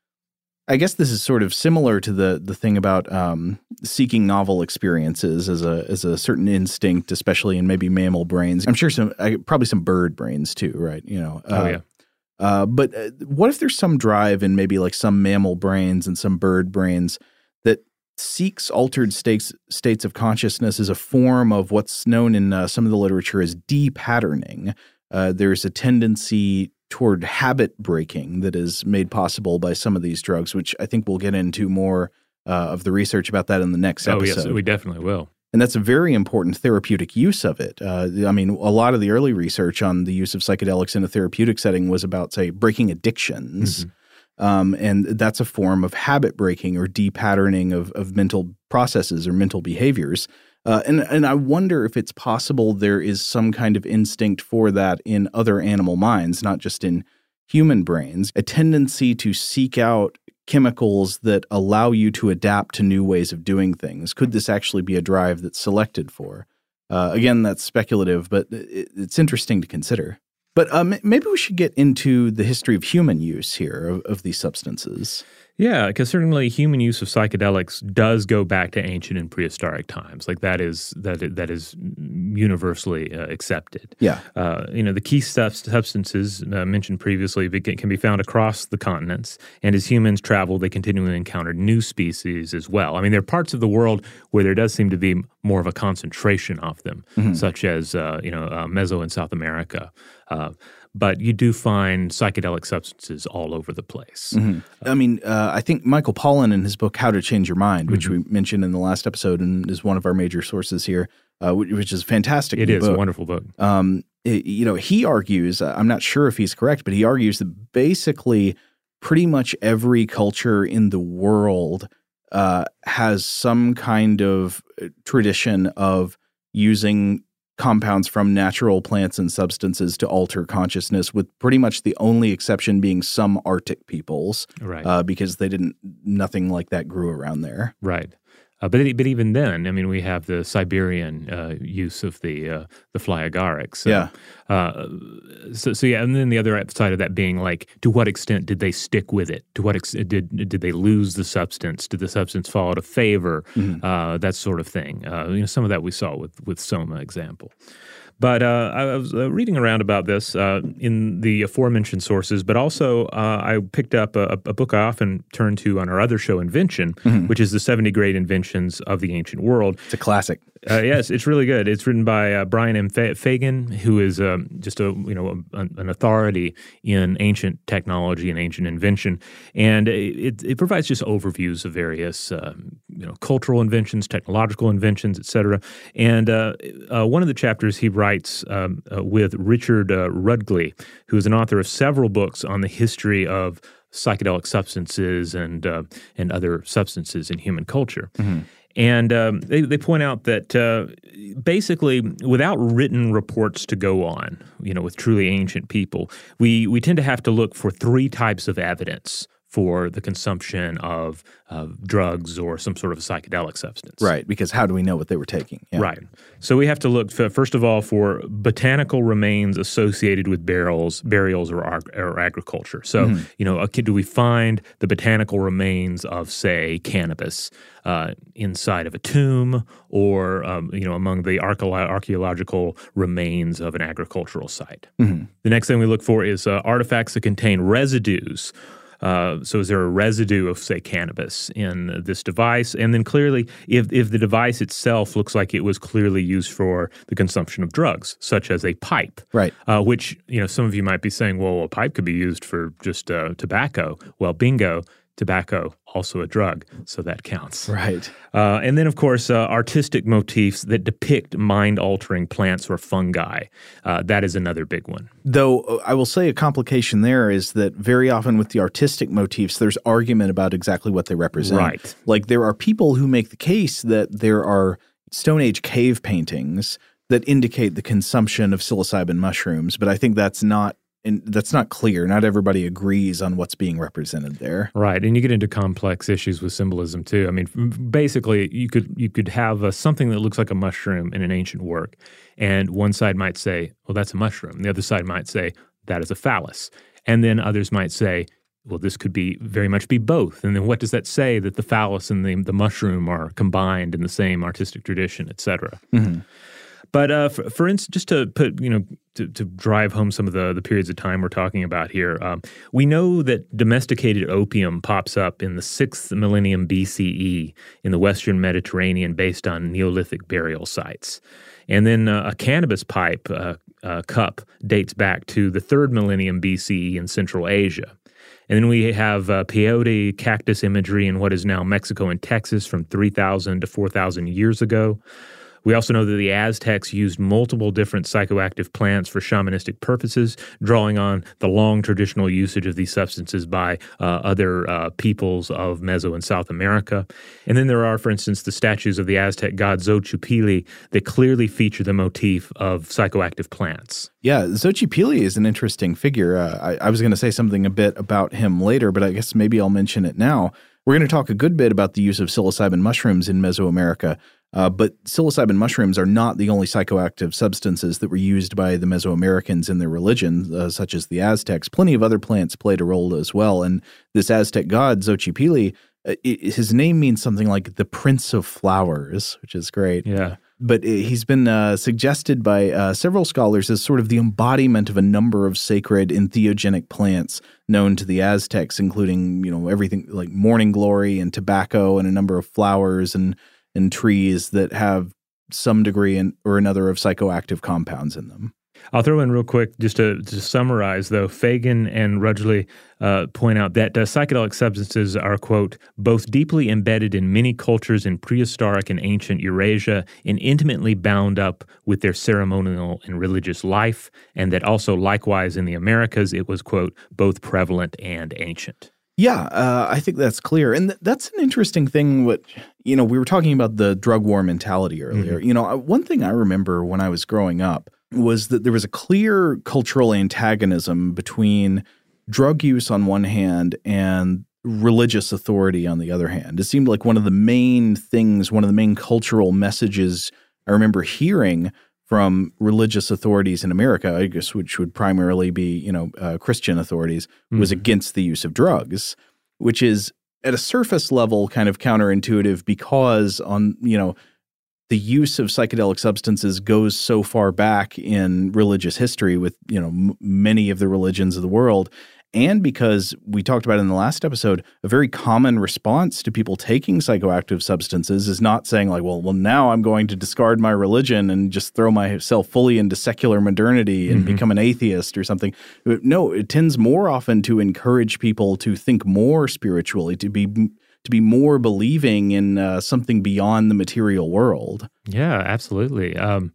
I guess this is sort of similar to the the thing about um, seeking novel experiences as a as a certain instinct, especially in maybe mammal brains. I'm sure some, uh, probably some bird brains too, right? You know. Uh, oh yeah. Uh, but uh, what if there's some drive in maybe like some mammal brains and some bird brains that seeks altered states states of consciousness as a form of what's known in uh, some of the literature as de-patterning? Uh, there's a tendency toward habit breaking that is made possible by some of these drugs, which I think we'll get into more uh, of the research about that in the next episode. Oh, yes, we definitely will. And that's a very important therapeutic use of it. Uh, I mean, a lot of the early research on the use of psychedelics in a therapeutic setting was about, say, breaking addictions. Mm-hmm. Um, and that's a form of habit breaking or depatterning of, of mental processes or mental behaviors. Uh, and, and I wonder if it's possible there is some kind of instinct for that in other animal minds, not just in human brains, a tendency to seek out chemicals that allow you to adapt to new ways of doing things. Could this actually be a drive that's selected for? Uh, again, that's speculative, but it, it's interesting to consider. But um, maybe we should get into the history of human use here of, of these substances. Yeah, because certainly human use of psychedelics does go back to ancient and prehistoric times. Like that is that that is universally uh, accepted. Yeah, uh, you know the key stuff, substances uh, mentioned previously can be found across the continents, and as humans travel, they continually encounter new species as well. I mean, there are parts of the world where there does seem to be more of a concentration of them, mm-hmm. such as uh, you know uh, Meso and South America. Uh, But you do find psychedelic substances all over the place. Mm-hmm. I mean, uh, I think Michael Pollan in his book, How to Change Your Mind, which mm-hmm. we mentioned in the last episode and is one of our major sources here, uh, which is a fantastic It is book. a wonderful book. Um, it, you know, he argues, uh, I'm not sure if he's correct, but he argues that basically pretty much every culture in the world uh, has some kind of tradition of using compounds from natural plants and substances to alter consciousness, with pretty much the only exception being some Arctic peoples, right? Uh, because they didn't, nothing like that grew around there, right? Uh, but but even then, I mean, we have the Siberian uh, use of the uh, the fly agarics. So, yeah. Uh, so so yeah, and then the other side of that being like, to what extent did they stick with it? To what extent did did they lose the substance? Did the substance fall out of favor? Mm-hmm. Uh, that sort of thing. Uh, you know, some of that we saw with with Soma example. But uh, I was uh, reading around about this uh, in the aforementioned sources, but also uh, I picked up a, a book I often turn to on our other show, Invention, mm-hmm. which is the seventy Great Inventions of the Ancient World. It's a classic. Uh, yes, it's really good. It's written by uh, Brian M. Fagan, who is um, just a you know a, an authority in ancient technology and ancient invention, and it, it provides just overviews of various uh, you know cultural inventions, technological inventions, et cetera. And uh, uh, one of the chapters he writes um, uh, with Richard uh, Rudgley, who is an author of several books on the history of psychedelic substances and uh, and other substances in human culture. Mm-hmm. And um, they, they point out that uh, basically, without written reports to go on, you know, with truly ancient people, we we tend to have to look for three types of evidence for the consumption of uh, drugs or some sort of psychedelic substance. Right, because how do we know what they were taking? Yeah. Right. So we have to look, for, first of all, for botanical remains associated with burials, burials or, or agriculture. So, mm-hmm. you know, do we find the botanical remains of, say, cannabis uh, inside of a tomb or, um, you know, among the archaeological remains of an agricultural site? Mm-hmm. The next thing we look for is uh, artifacts that contain residues. Uh, so is there a residue of, say, cannabis in this device? And then clearly, if if the device itself looks like it was clearly used for the consumption of drugs, such as a pipe, right? Uh, which, you know, some of you might be saying, well, a pipe could be used for just uh, tobacco. Well, bingo. Tobacco, also a drug, so that counts. Right. Uh, and then, of course, uh, artistic motifs that depict mind-altering plants or fungi. Uh, that is another big one. Though I will say a complication there is that very often with the artistic motifs, there's argument about exactly what they represent. Right. Like there are people who make the case that there are Stone Age cave paintings that indicate the consumption of psilocybin mushrooms, but I think that's not And that's not clear. Not everybody agrees on what's being represented there. Right, and you get into complex issues with symbolism too. I mean, basically, you could you could have uh, something that looks like a mushroom in an ancient work, and one side might say, well, that's a mushroom. The other side might say, that is a phallus. And then others might say, well, this could be very much be both. And then what does that say? That the phallus and the, the mushroom are combined in the same artistic tradition, et cetera. Mm-hmm. But uh, for, for instance, just to put, you know, to, to drive home some of the, the periods of time we're talking about here, um, we know that domesticated opium pops up in the sixth millennium B C E in the Western Mediterranean based on Neolithic burial sites. And then uh, a cannabis pipe uh, uh, cup dates back to the third millennium B C E in Central Asia. And then we have uh, peyote cactus imagery in what is now Mexico and Texas from three thousand to four thousand years ago. We also know that the Aztecs used multiple different psychoactive plants for shamanistic purposes, drawing on the long traditional usage of these substances by uh, other uh, peoples of Meso and South America. And then there are, for instance, the statues of the Aztec god Xochipilli that clearly feature the motif of psychoactive plants. Yeah, Xochipilli is an interesting figure. Uh, I, I was going to say something a bit about him later, but I guess maybe I'll mention it now. We're going to talk a good bit about the use of psilocybin mushrooms in Mesoamerica, uh, but psilocybin mushrooms are not the only psychoactive substances that were used by the Mesoamericans in their religion, uh, such as the Aztecs. Plenty of other plants played a role as well, and this Aztec god, Xochipilli, uh, it, his name means something like the Prince of Flowers, which is great. Yeah. But he's been uh, suggested by uh, several scholars as sort of the embodiment of a number of sacred entheogenic plants known to the Aztecs, including, you know, everything like morning glory and tobacco and a number of flowers and and trees that have some degree in, or another of psychoactive compounds in them. I'll throw in real quick just to, to summarize, though. Fagan and Rudgley uh, point out that uh, psychedelic substances are, quote, both deeply embedded in many cultures in prehistoric and ancient Eurasia and intimately bound up with their ceremonial and religious life, and that also likewise in the Americas it was, quote, both prevalent and ancient. Yeah, uh, I think that's clear. And th- that's an interesting thing. What, you know, we were talking about the drug war mentality earlier. Mm-hmm. You know, one thing I remember when I was growing up was that there was a clear cultural antagonism between drug use on one hand and religious authority on the other hand. It seemed like one of the main things, one of the main cultural messages I remember hearing from religious authorities in America, I guess, which would primarily be, you know, uh, Christian authorities, mm-hmm. was against the use of drugs, which is at a surface level kind of counterintuitive because on, you know, the use of psychedelic substances goes so far back in religious history with, you know, m- many of the religions of the world. And because we talked about in the last episode, a very common response to people taking psychoactive substances is not saying like, well, well, now I'm going to discard my religion and just throw myself fully into secular modernity and mm-hmm. become an atheist or something. No, it tends more often to encourage people to think more spiritually, to be to be more believing in uh, something beyond the material world. Yeah, absolutely. Um,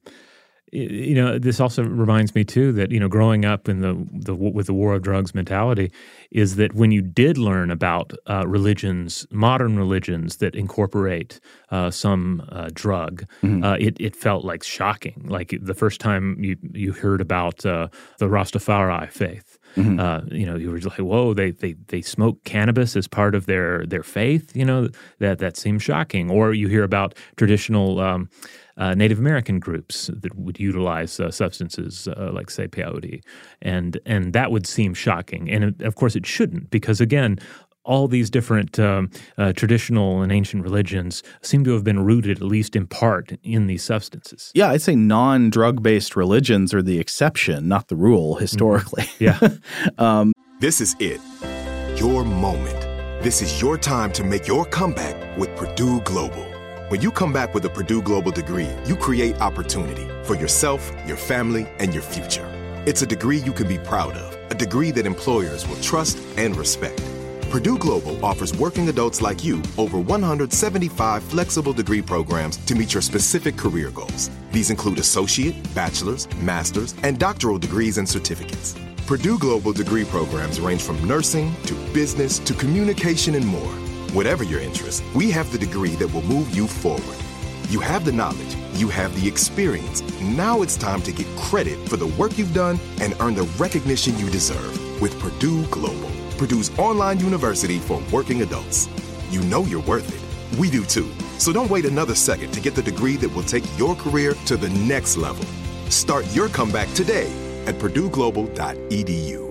you know, this also reminds me too that, you know, growing up in the, the with the war of drugs mentality is that when you did learn about uh, religions, modern religions that incorporate uh, some uh, drug, mm-hmm. uh, it it felt like shocking. Like the first time you you heard about uh, the Rastafari faith. Mm-hmm. Uh, you know, you were like, "Whoa! They they they smoke cannabis as part of their their faith." You know, that that seems shocking. Or you hear about traditional um, uh, Native American groups that would utilize uh, substances uh, like, say, peyote, and and that would seem shocking. And it, of course, it shouldn't, because again, all these different um, uh, traditional and ancient religions seem to have been rooted, at least in part, in these substances. Yeah, I'd say non-drug-based religions are the exception, not the rule, historically. Mm-hmm. Yeah. um, this is it. Your moment. This is your time to make your comeback with Purdue Global. When you come back with a Purdue Global degree, you create opportunity for yourself, your family, and your future. It's a degree you can be proud of, a degree that employers will trust and respect. Purdue Global offers working adults like you over one hundred seventy-five flexible degree programs to meet your specific career goals. These include associate, bachelor's, master's, and doctoral degrees and certificates. Purdue Global degree programs range from nursing to business to communication and more. Whatever your interest, we have the degree that will move you forward. You have the knowledge, you have the experience. Now it's time to get credit for the work you've done and earn the recognition you deserve with Purdue Global. Purdue's online university for working adults. You know you're worth it. We do too. So don't wait another second to get the degree that will take your career to the next level. Start your comeback today at purdue global dot e d u.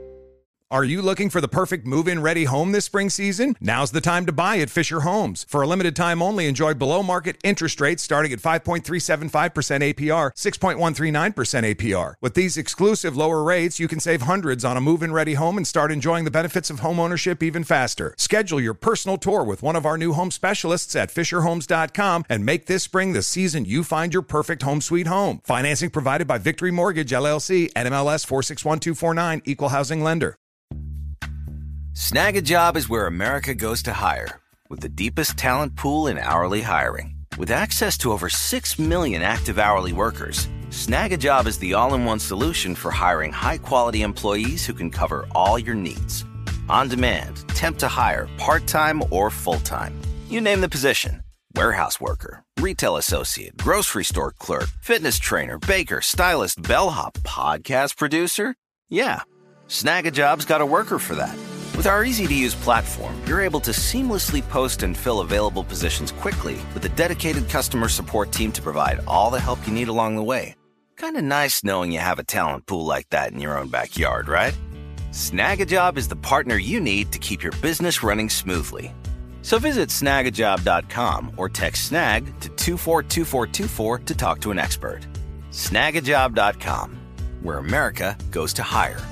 Are you looking for the perfect move-in ready home this spring season? Now's the time to buy at Fisher Homes. For a limited time only, enjoy below-market interest rates starting at five point three seven five percent A P R, six point one three nine percent A P R. With these exclusive lower rates, you can save hundreds on a move-in ready home and start enjoying the benefits of home ownership even faster. Schedule your personal tour with one of our new home specialists at fisher homes dot com and make this spring the season you find your perfect home sweet home. Financing provided by Victory Mortgage, L L C, N M L S four six one two four nine, Equal Housing Lender. Snag a Job is where America goes to hire, with the deepest talent pool in hourly hiring. With access to over six million active hourly workers, Snag a Job is the all-in-one solution for hiring high-quality employees who can cover all your needs. On demand, temp to hire, part-time or full-time. You name the position. Warehouse worker, retail associate, grocery store clerk, fitness trainer, baker, stylist, bellhop, podcast producer. Yeah, Snag a Job's got a worker for that. With our easy-to-use platform, you're able to seamlessly post and fill available positions quickly with a dedicated customer support team to provide all the help you need along the way. Kind of nice knowing you have a talent pool like that in your own backyard, right? Snag a Job is the partner you need to keep your business running smoothly. So visit snag a job dot com or text snag to two four two four two four to talk to an expert. snag a job dot com, where America goes to hire.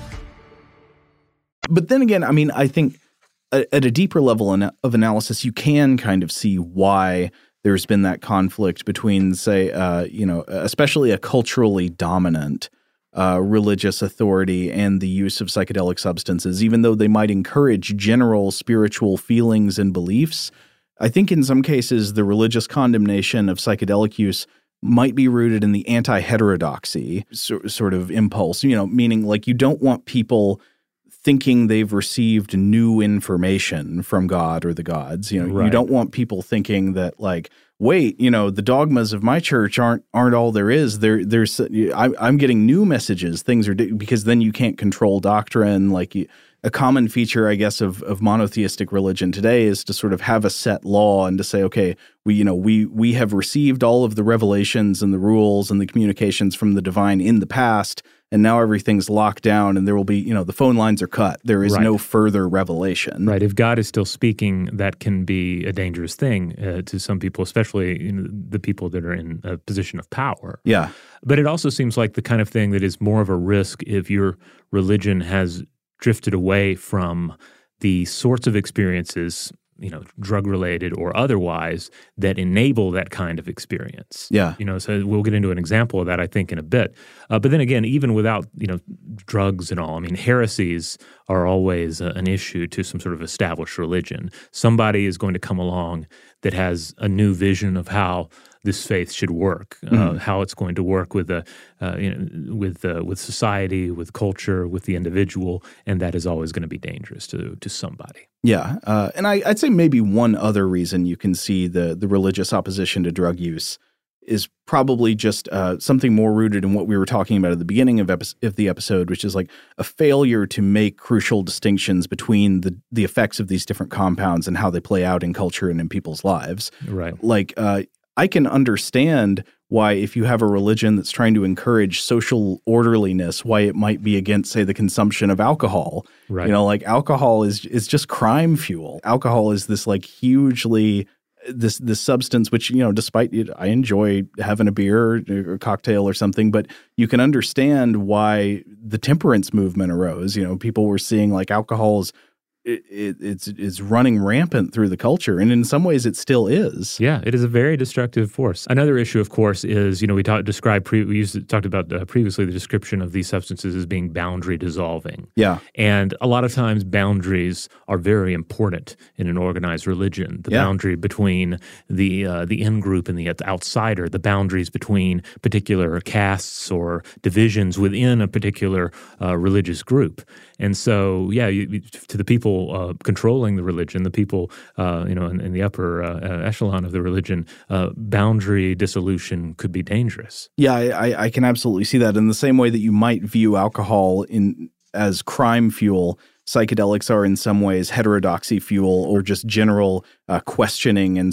But then again, I mean, I think at a deeper level of analysis, you can kind of see why there's been that conflict between, say, uh, you know, especially a culturally dominant uh, religious authority and the use of psychedelic substances, even though they might encourage general spiritual feelings and beliefs. I think in some cases, the religious condemnation of psychedelic use might be rooted in the anti-heterodoxy so, sort of impulse, you know, meaning like you don't want people thinking they've received new information from God or the gods. You know, right. You don't want people thinking that like, wait, you know, the dogmas of my church aren't aren't all there is. There, there's I, I'm getting new messages. Things are because then you can't control doctrine. Like you, a common feature, I guess, of of monotheistic religion today is to sort of have a set law and to say, okay, we you know we we have received all of the revelations and the rules and the communications from the divine in the past. And now everything's locked down and there will be, you know, the phone lines are cut. There is right. no further revelation. Right. If God is still speaking, that can be a dangerous thing uh, to some people, especially you know, the people that are in a position of power. Yeah. But it also seems like the kind of thing that is more of a risk if your religion has drifted away from the sorts of experiences, you know, drug-related or otherwise, that enable that kind of experience. Yeah. You know, so we'll get into an example of that, I think, in a bit. Uh, but then again, even without, you know, drugs and all, I mean, heresies are always uh, an issue to some sort of established religion. Somebody is going to come along that has a new vision of how this faith should work, uh, mm. how it's going to work with the, uh, you know, with uh, with society, with culture, with the individual, and that is always going to be dangerous to to somebody. Yeah, uh, and I, I'd say maybe one other reason you can see the the religious opposition to drug use is probably just uh, something more rooted in what we were talking about at the beginning of, epi- of the episode, which is like a failure to make crucial distinctions between the the effects of these different compounds and how they play out in culture and in people's lives. Right, like. Uh, I can understand why if you have a religion that's trying to encourage social orderliness, why it might be against, say, the consumption of alcohol. Right. You know, like alcohol is is just crime fuel. Alcohol is this like hugely this this substance which, you know, despite it, I enjoy having a beer or a cocktail or something, but you can understand why the temperance movement arose. You know, people were seeing like alcohol's It, it, it's it's running rampant through the culture, and in some ways it still is. Yeah, it is a very destructive force. Another issue, of course, is, you know, we talked described pre, we used to, talked about uh, previously the description of these substances as being boundary dissolving. Yeah, and a lot of times boundaries are very important in an organized religion. The yeah. boundary between the uh, the in group and the outsider, the boundaries between particular castes or divisions within a particular uh, religious group, and so yeah, you, to the people. Uh, controlling the religion, the people, uh, you know, in, in the upper uh, echelon of the religion, uh, boundary dissolution could be dangerous. Yeah, I, I can absolutely see that. In the same way that you might view alcohol in as crime fuel, psychedelics are in some ways heterodoxy fuel or just general uh, questioning and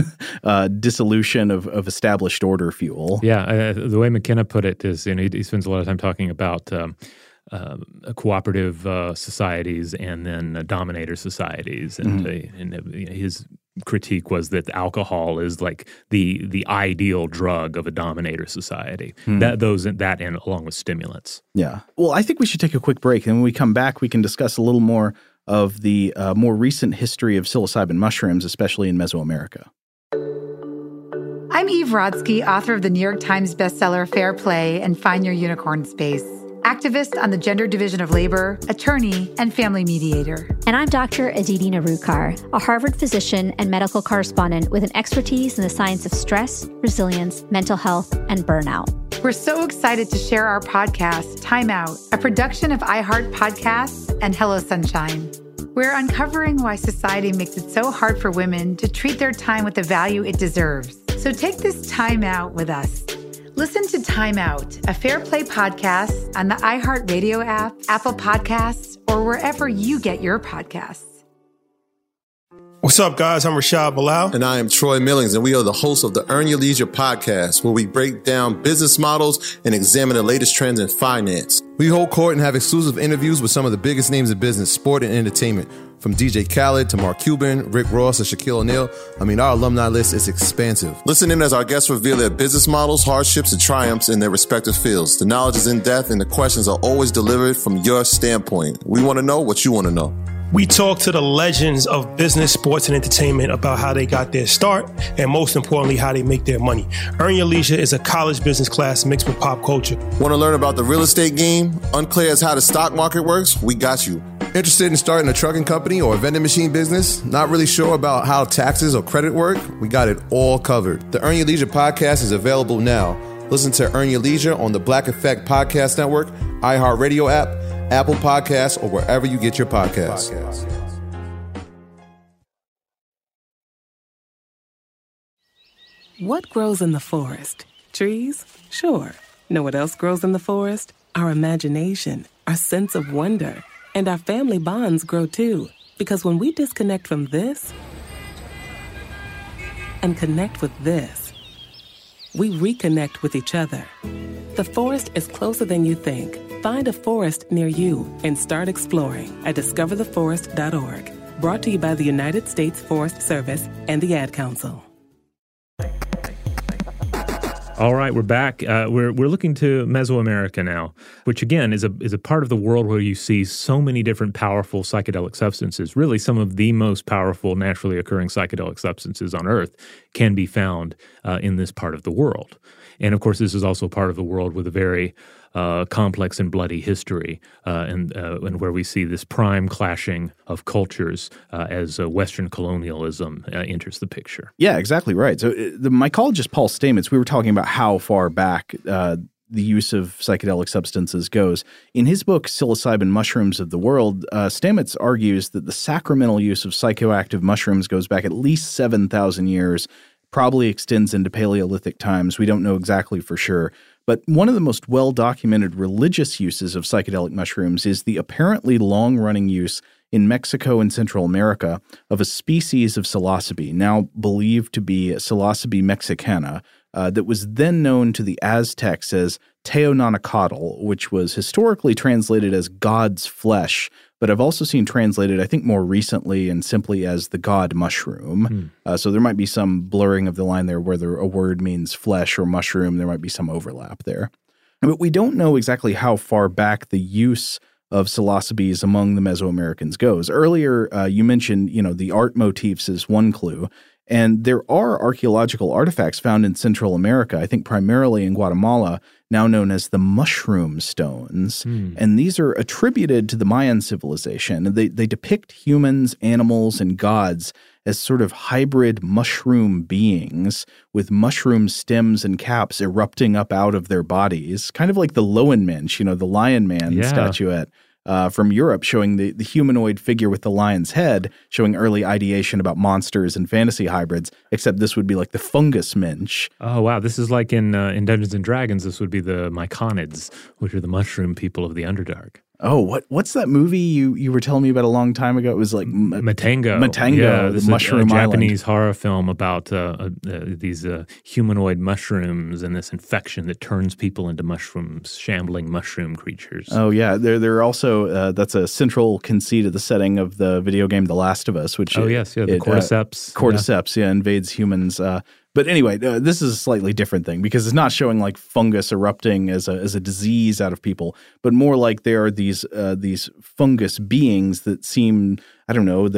uh, dissolution of, of established order fuel. Yeah, uh, the way McKenna put it is, you know, he, he spends a lot of time talking about um, Uh, cooperative uh, societies and then uh, dominator societies, and, mm-hmm. uh, and uh, his critique was that alcohol is like the the ideal drug of a dominator society. Mm-hmm. That those that and along with stimulants. Yeah. Well, I think we should take a quick break, and when we come back, we can discuss a little more of the uh, more recent history of psilocybin mushrooms, especially in Mesoamerica. I'm Eve Rodsky, author of the New York Times bestseller Fair Play and Find Your Unicorn Space. activist on the Gender Division of Labor, attorney, and family mediator. And I'm Doctor Aditi Narukar, a Harvard physician and medical correspondent with an expertise in the science of stress, resilience, mental health, and burnout. We're so excited to share our podcast, Time Out, a production of iHeart Podcasts and Hello Sunshine. We're uncovering why society makes it so hard for women to treat their time with the value it deserves. So take this time out with us. Listen to Time Out, a Fair Play podcast on the iHeartRadio app, Apple Podcasts, or wherever you get your podcasts. What's up, guys? I'm Rashad Bilal. And I am Troy Millings, and we are the hosts of the Earn Your Leisure podcast, where we break down business models and examine the latest trends in finance. We hold court and have exclusive interviews with some of the biggest names in business, sport, and entertainment. From D J Khaled to Mark Cuban, Rick Ross, and Shaquille O'Neal. I mean, our alumni list is expansive. Listen in as our guests reveal their business models, hardships, and triumphs in their respective fields. The knowledge is in depth, and the questions are always delivered from your standpoint. We want to know what you want to know. We talk to the legends of business, sports, and entertainment about how they got their start and, most importantly, how they make their money. Earn Your Leisure is a college business class mixed with pop culture. Want to learn about the real estate game? Unclear as how the stock market works? We got you. Interested in starting a trucking company or a vending machine business? Not really sure about how taxes or credit work? We got it all covered. The Earn Your Leisure podcast is available now. Listen to Earn Your Leisure on the Black Effect Podcast Network, iHeartRadio app, Apple Podcasts, or wherever you get your podcasts. What grows in the forest? Trees? Sure. Know what else grows in the forest? Our imagination, our sense of wonder, and our family bonds grow too. Because when we disconnect from this and connect with this, we reconnect with each other. The forest is closer than you think. Find a forest near you and start exploring at discover the forest dot org. Brought to you by the United States Forest Service and the Ad Council. All right, we're back. Uh, we're we're looking to Mesoamerica now, which again is a is a part of the world where you see so many different powerful psychedelic substances. Really, some of the most powerful naturally occurring psychedelic substances on Earth can be found uh, in this part of the world. And of course, this is also part of the world with a very uh, complex and bloody history, uh, and uh, and where we see this prime clashing of cultures uh, as uh, Western colonialism uh, enters the picture. Yeah, exactly right. So uh, the mycologist Paul Stamets, we were talking about how far back uh, the use of psychedelic substances goes. In his book, Psilocybin Mushrooms of the World, uh, Stamets argues that the sacramental use of psychoactive mushrooms goes back at least seven thousand years, probably extends into Paleolithic times. We don't know exactly for sure. But one of the most well-documented religious uses of psychedelic mushrooms is the apparently long-running use in Mexico and Central America of a species of psilocybe, now believed to be Psilocybe mexicana, uh, that was then known to the Aztecs as Teonanacatl, which was historically translated as God's flesh, but I've also seen translated, I think more recently, and simply as the god mushroom. Hmm. Uh, so there might be some blurring of the line there, whether a word means flesh or mushroom. There might be some overlap there. But we don't know exactly how far back the use of psilocybes among the Mesoamericans goes. Earlier, uh, you mentioned, you know, the art motifs is one clue. And there are archaeological artifacts found in Central America, I think primarily in Guatemala, now known as the mushroom stones. Mm. And these are attributed to the Mayan civilization. They, they depict humans, animals, and gods as sort of hybrid mushroom beings with mushroom stems and caps erupting up out of their bodies, kind of like the Lowenmensch, you know, the Lion Man yeah. statuette. Uh, from Europe, showing the, the humanoid figure with the lion's head, showing early ideation about monsters and fantasy hybrids, except this would be like the fungus mensch. Oh, wow. This is like in uh, in Dungeons and Dragons, this would be the Myconids, which are the mushroom people of the Underdark. Oh, what what's that movie you, you were telling me about a long time ago? It was like M- Matango. Matango, yeah, the this Mushroom is a, a Island. Japanese horror film about uh, uh, uh, these uh, humanoid mushrooms and this infection that turns people into mushrooms, shambling mushroom creatures. Oh, yeah. There there are also, uh, that's a central conceit of the setting of the video game The Last of Us, which Oh, it, yes, yeah, the it, cordyceps. Uh, cordyceps, yeah. yeah, invades humans. Uh, But anyway, uh, this is a slightly different thing because it's not showing like fungus erupting as a as a disease out of people, but more like there are these uh, these fungus beings that seem, I don't know, they're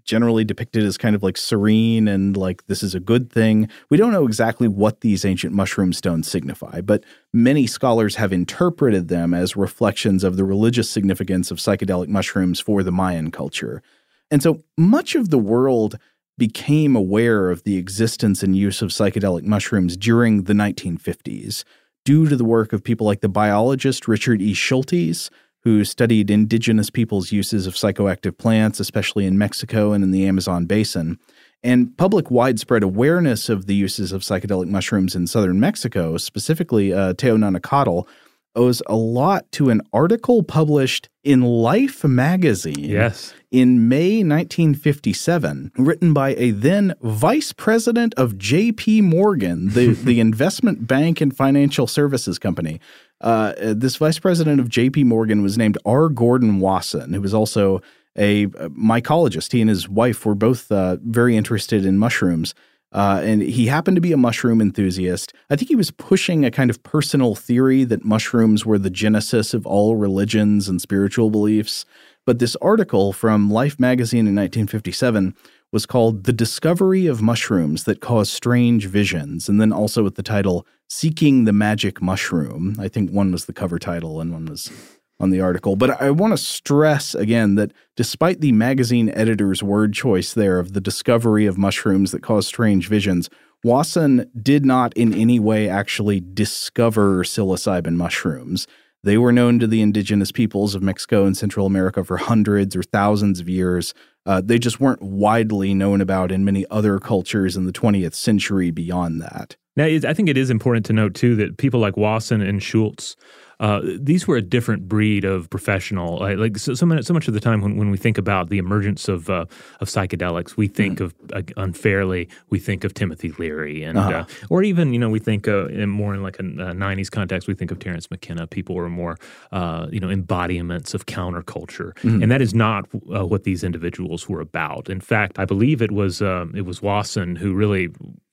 generally depicted as kind of like serene and like this is a good thing. We don't know exactly what these ancient mushroom stones signify, but many scholars have interpreted them as reflections of the religious significance of psychedelic mushrooms for the Mayan culture. And so much of the world became aware of the existence and use of psychedelic mushrooms during the nineteen fifties due to the work of people like the biologist Richard E. Schultes, who studied indigenous people's uses of psychoactive plants, especially in Mexico and in the Amazon basin. And public widespread awareness of the uses of psychedelic mushrooms in southern Mexico, specifically uh, Teonanacatl, owes a lot to an article published in Life magazine yes. in May nineteen fifty-seven, written by a then vice president of J P Morgan, the, the investment bank and financial services company. Uh, this vice president of J P Morgan was named R. Gordon Wasson, who was also a mycologist. He and his wife were both uh, very interested in mushrooms. Uh, and he happened to be a mushroom enthusiast. I think he was pushing a kind of personal theory that mushrooms were the genesis of all religions and spiritual beliefs. But this article from Life magazine in nineteen fifty-seven was called The Discovery of Mushrooms That Cause Strange Visions, and then also with the title Seeking the Magic Mushroom. I think one was the cover title and one was on the article. But I want to stress again that despite the magazine editor's word choice there of the discovery of mushrooms that cause strange visions, Wasson did not in any way actually discover psilocybin mushrooms. They were known to the indigenous peoples of Mexico and Central America for hundreds or thousands of years. Uh, they just weren't widely known about in many other cultures in the twentieth century beyond that. Now, I think it is important to note, too, that people like Wasson and Schultes, uh, these were a different breed of professional. Uh, like so, so, much, so much of the time when, when we think about the emergence of uh, of psychedelics, we think mm. of, uh, unfairly, we think of Timothy Leary. and uh-huh. uh, Or even, you know, we think uh, in more in like a, a nineties context, we think of Terence McKenna. People were more, uh, you know, embodiments of counterculture. Mm. And that is not uh, what these individuals were about. In fact, I believe it was, uh, it was Wasson who really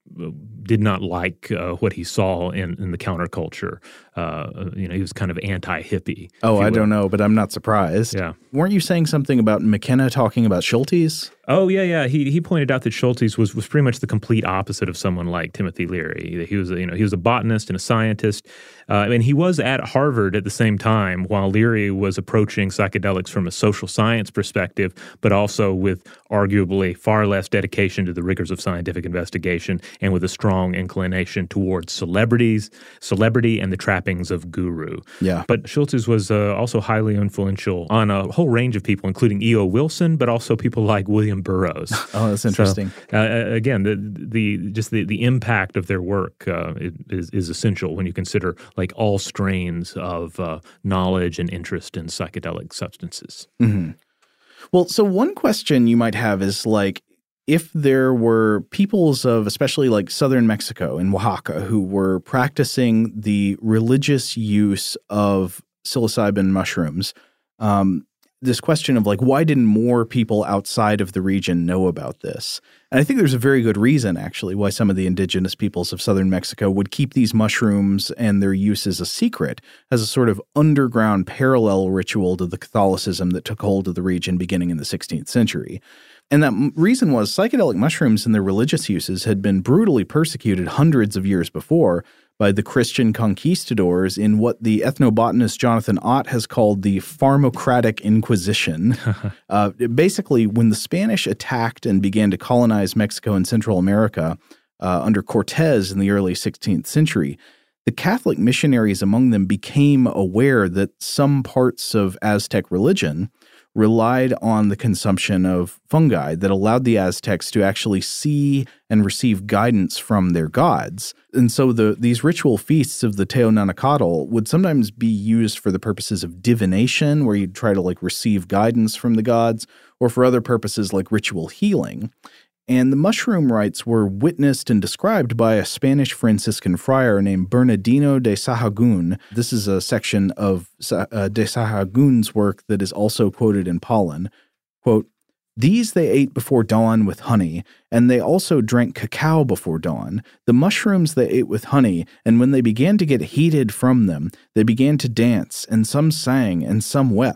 did not like uh, what he saw in, in the counterculture. Uh, you know, he was kind of anti-hippie. Oh, I don't know, but I'm not surprised. Yeah. Weren't you saying something about McKenna talking about Schultes? Oh, yeah, yeah. He he pointed out that Schultes was, was pretty much the complete opposite of someone like Timothy Leary. He was, a, you know, he was a botanist and a scientist, uh, and he was at Harvard at the same time while Leary was approaching psychedelics from a social science perspective, but also with arguably far less dedication to the rigors of scientific investigation and with a strong inclination towards celebrities, celebrity and the trappings of guru. Yeah. But Schultes was uh, also highly influential on a whole range of people, including E O. Wilson, but also people like William Burroughs. Oh, that's interesting. So, uh, again, the the just the, the impact of their work uh, is is essential when you consider like all strains of uh, knowledge and interest in psychedelic substances. Mm-hmm. Well, so one question you might have is like, if there were peoples of especially like southern Mexico and Oaxaca who were practicing the religious use of psilocybin mushrooms, um, this question of like, why didn't more people outside of the region know about this? And I think there's a very good reason, actually, why some of the indigenous peoples of southern Mexico would keep these mushrooms and their uses a secret as a sort of underground parallel ritual to the Catholicism that took hold of the region beginning in the sixteenth century. And that m- reason was psychedelic mushrooms and their religious uses had been brutally persecuted hundreds of years before by the Christian conquistadors in what the ethnobotanist Jonathan Ott has called the Pharmocratic Inquisition. uh, basically, when the Spanish attacked and began to colonize Mexico and Central America uh, under Cortez in the early sixteenth century, the Catholic missionaries among them became aware that some parts of Aztec religion relied on the consumption of fungi that allowed the Aztecs to actually see and receive guidance from their gods. And so the these ritual feasts of the Teonanacatl would sometimes be used for the purposes of divination, where you'd try to like receive guidance from the gods, or for other purposes like ritual healing. And the mushroom rites were witnessed and described by a Spanish Franciscan friar named Bernardino de Sahagún. This is a section of uh, de Sahagún's work that is also quoted in Pollen. Quote, "These they ate before dawn with honey, and they also drank cacao before dawn. The mushrooms they ate with honey, and when they began to get heated from them, they began to dance, and some sang, and some wept.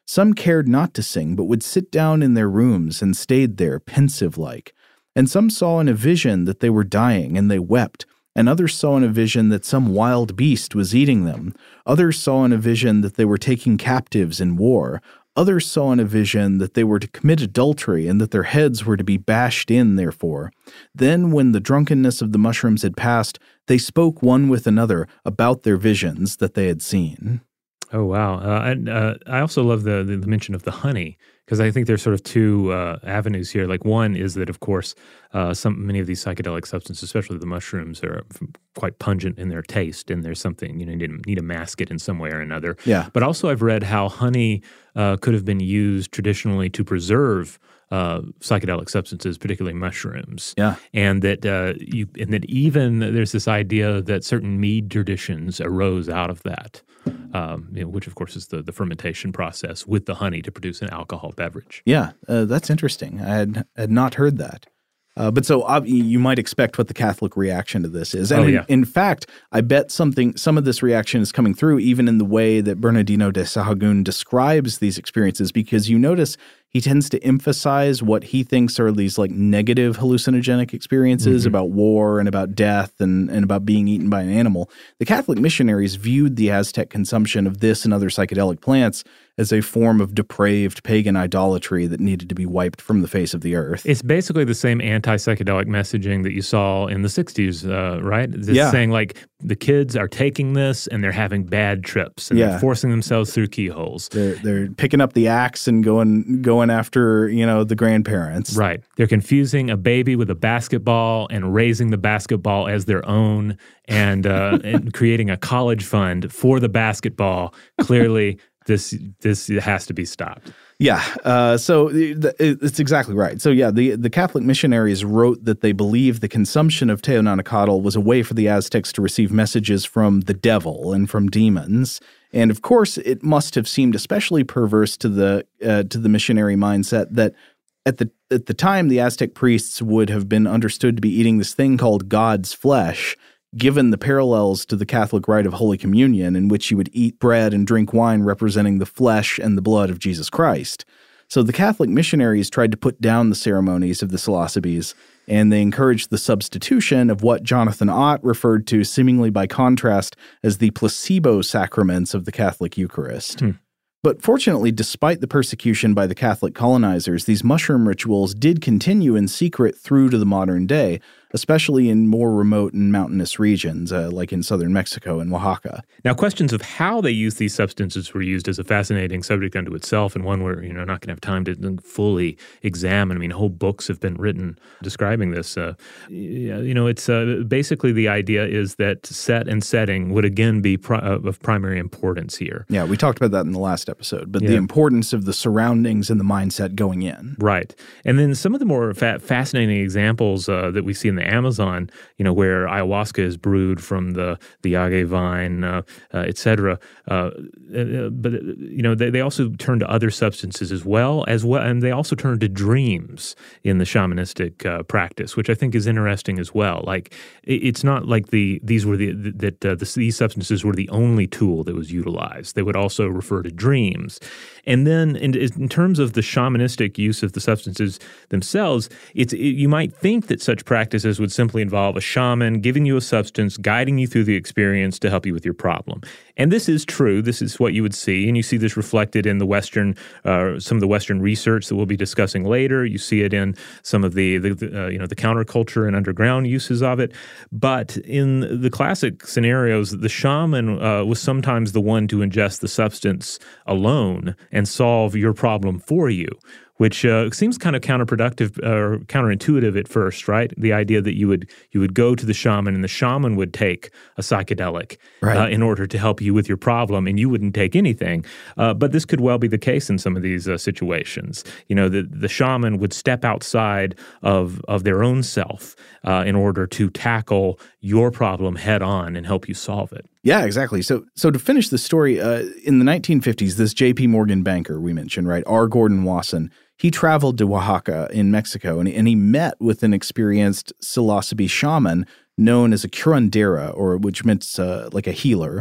Some cared not to sing, but would sit down in their rooms and stayed there, pensive-like. And some saw in a vision that they were dying, and they wept. And others saw in a vision that some wild beast was eating them. Others saw in a vision that they were taking captives in war. Others saw in a vision that they were to commit adultery and that their heads were to be bashed in, therefore. Then, when the drunkenness of the mushrooms had passed, they spoke one with another about their visions that they had seen. Oh, wow. Uh, and uh, I also love the, the, the mention of the honey, because I think there's sort of two uh, avenues here. Like one is that, of course, uh, some many of these psychedelic substances, especially the mushrooms, are quite pungent in their taste, and there's something, you know, you need, need to mask it in some way or another. Yeah. But also I've read how honey uh, could have been used traditionally to preserve uh, psychedelic substances, particularly mushrooms. Yeah. And that uh, you and that even there's this idea that certain mead traditions arose out of that. Um, you know, which, of course, is the, the fermentation process with the honey to produce an alcohol beverage. Yeah, uh, that's interesting. I had, had not heard that. Uh, but so uh, you might expect what the Catholic reaction to this is. And oh, in, yeah. in fact, I bet something, some of this reaction is coming through even in the way that Bernardino de Sahagún describes these experiences, because you notice he tends to emphasize what he thinks are these like negative hallucinogenic experiences mm-hmm. about war and about death and, and about being eaten by an animal. The Catholic missionaries viewed the Aztec consumption of this and other psychedelic plants as a form of depraved pagan idolatry that needed to be wiped from the face of the earth. It's basically the same anti-psychedelic messaging that you saw in the sixties, uh, right? It's yeah. saying like the kids are taking this and they're having bad trips and yeah. they're forcing themselves through keyholes. They're, they're picking up the axe and going going after, you know, the grandparents. Right. They're confusing a baby with a basketball and raising the basketball as their own and, uh, and creating a college fund for the basketball. Clearly, This this has to be stopped. Yeah, uh, so it's exactly right. So yeah, the, the Catholic missionaries wrote that they believed the consumption of Teonanacatl was a way for the Aztecs to receive messages from the devil and from demons. And of course, it must have seemed especially perverse to the uh, to the missionary mindset that at the at the time the Aztec priests would have been understood to be eating this thing called God's flesh, given the parallels to the Catholic rite of Holy Communion, in which you would eat bread and drink wine representing the flesh and the blood of Jesus Christ. So the Catholic missionaries tried to put down the ceremonies of the psilocybes, and they encouraged the substitution of what Jonathan Ott referred to, seemingly by contrast, as the placebo sacraments of the Catholic Eucharist. Hmm. But fortunately, despite the persecution by the Catholic colonizers, these mushroom rituals did continue in secret through to the modern day, especially in more remote and mountainous regions, uh, like in southern Mexico and Oaxaca. Now, questions of how they use these substances were used as a fascinating subject unto itself, and one we're you know not going to have time to fully examine. I mean, whole books have been written describing this. Uh, you know, it's uh, basically the idea is that set and setting would again be pri- of primary importance here. Yeah, we talked about that in the last episode, but yeah. the importance of the surroundings and the mindset going in. Right. And then some of the more fa- fascinating examples uh, that we see in the Amazon, you know, where ayahuasca is brewed from the the agave vine, uh, uh, et cetera. Uh, uh, but, you know, they, they also turn to other substances as well, as well, and they also turn to dreams in the shamanistic uh, practice, which I think is interesting as well. Like, it, it's not like the these were the that uh, the, these substances were the only tool that was utilized. They would also refer to dreams. And then in, in terms of the shamanistic use of the substances themselves, it's it, you might think that such practices would simply involve a shaman giving you a substance, guiding you through the experience to help you with your problem. And this is true. This is what you would see. And you see this reflected in the Western, uh, some of the Western research that we'll be discussing later. You see it in some of the, the, the uh, you know, the counterculture and underground uses of it. But in the classic scenarios, the shaman uh, was sometimes the one to ingest the substance alone and solve your problem for you, which uh, seems kind of counterproductive or uh, counterintuitive at first, right? The idea that you would you would go to the shaman and the shaman would take a psychedelic right. uh, in order to help you with your problem, and you wouldn't take anything. Uh, but this could well be the case in some of these uh, situations. You know, the, the shaman would step outside of, of their own self uh, in order to tackle your problem head on and help you solve it. Yeah, exactly. So so to finish the story, uh, in the nineteen fifties, this J P Morgan banker we mentioned, right, R. Gordon Wasson, he traveled to Oaxaca in Mexico, and, and he met with an experienced psilocybe shaman known as a curandera, or which meant uh, like a healer.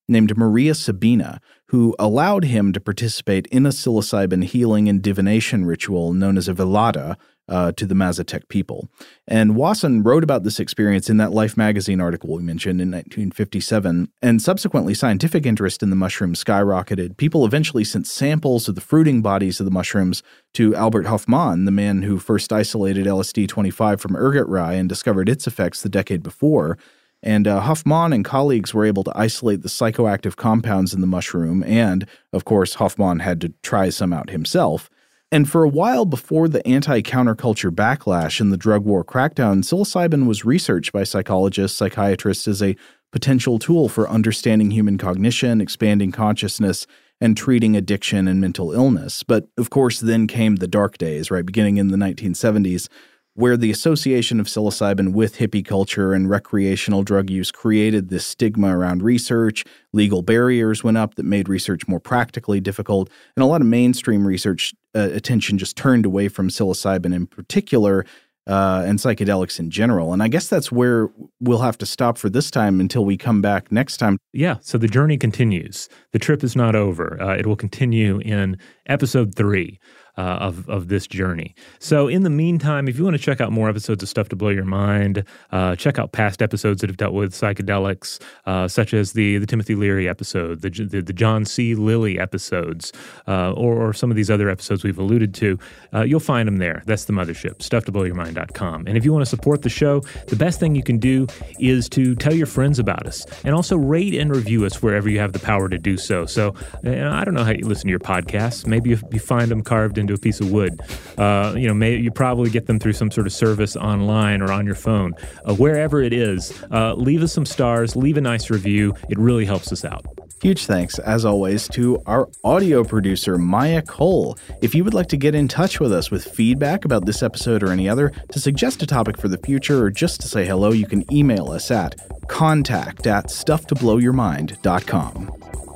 named Maria Sabina, who allowed him to participate in a psilocybin healing and divination ritual known as a velada uh, to the Mazatec people. And Wasson wrote about this experience in that Life magazine article we mentioned in nineteen fifty-seven, and subsequently scientific interest in the mushroom skyrocketed. People eventually sent samples of the fruiting bodies of the mushrooms to Albert Hofmann, the man who first isolated L S D twenty-five from ergot rye and discovered its effects the decade before. And uh, Hofmann and colleagues were able to isolate the psychoactive compounds in the mushroom, and, of course, Hofmann had to try some out himself. And for a while before the anti-counterculture backlash and the drug war crackdown, psilocybin was researched by psychologists, psychiatrists as a potential tool for understanding human cognition, expanding consciousness, and treating addiction and mental illness. But, of course, then came the dark days, right, beginning in the nineteen seventies, where the association of psilocybin with hippie culture and recreational drug use created this stigma around research. Legal barriers went up that made research more practically difficult, and a lot of mainstream research uh, attention just turned away from psilocybin in particular uh, and psychedelics in general. And I guess that's where we'll have to stop for this time until we come back next time. Yeah, so the journey continues. The trip is not over. Uh, it will continue in episode three. Uh, of of this journey. So in the meantime, if you want to check out more episodes of Stuff to Blow Your Mind, uh, check out past episodes that have dealt with psychedelics, uh, such as the the Timothy Leary episode, the the, the John C. Lilly episodes, uh, or, or some of these other episodes we've alluded to. Uh, you'll find them there. That's the mothership, stuff to blow your mind dot com. And if you want to support the show, the best thing you can do is to tell your friends about us, and also rate and review us wherever you have the power to do so. So uh, I don't know how you listen to your podcasts. Maybe if you find them carved in into a piece of wood. Uh, you know, may, you probably get them through some sort of service online or on your phone. Uh, wherever it is, uh, leave us some stars, leave a nice review. It really helps us out. Huge thanks, as always, to our audio producer, Maya Cole. If you would like to get in touch with us with feedback about this episode or any other, to suggest a topic for the future, or just to say hello, you can email us at contact at stuff to blow your mind dot com.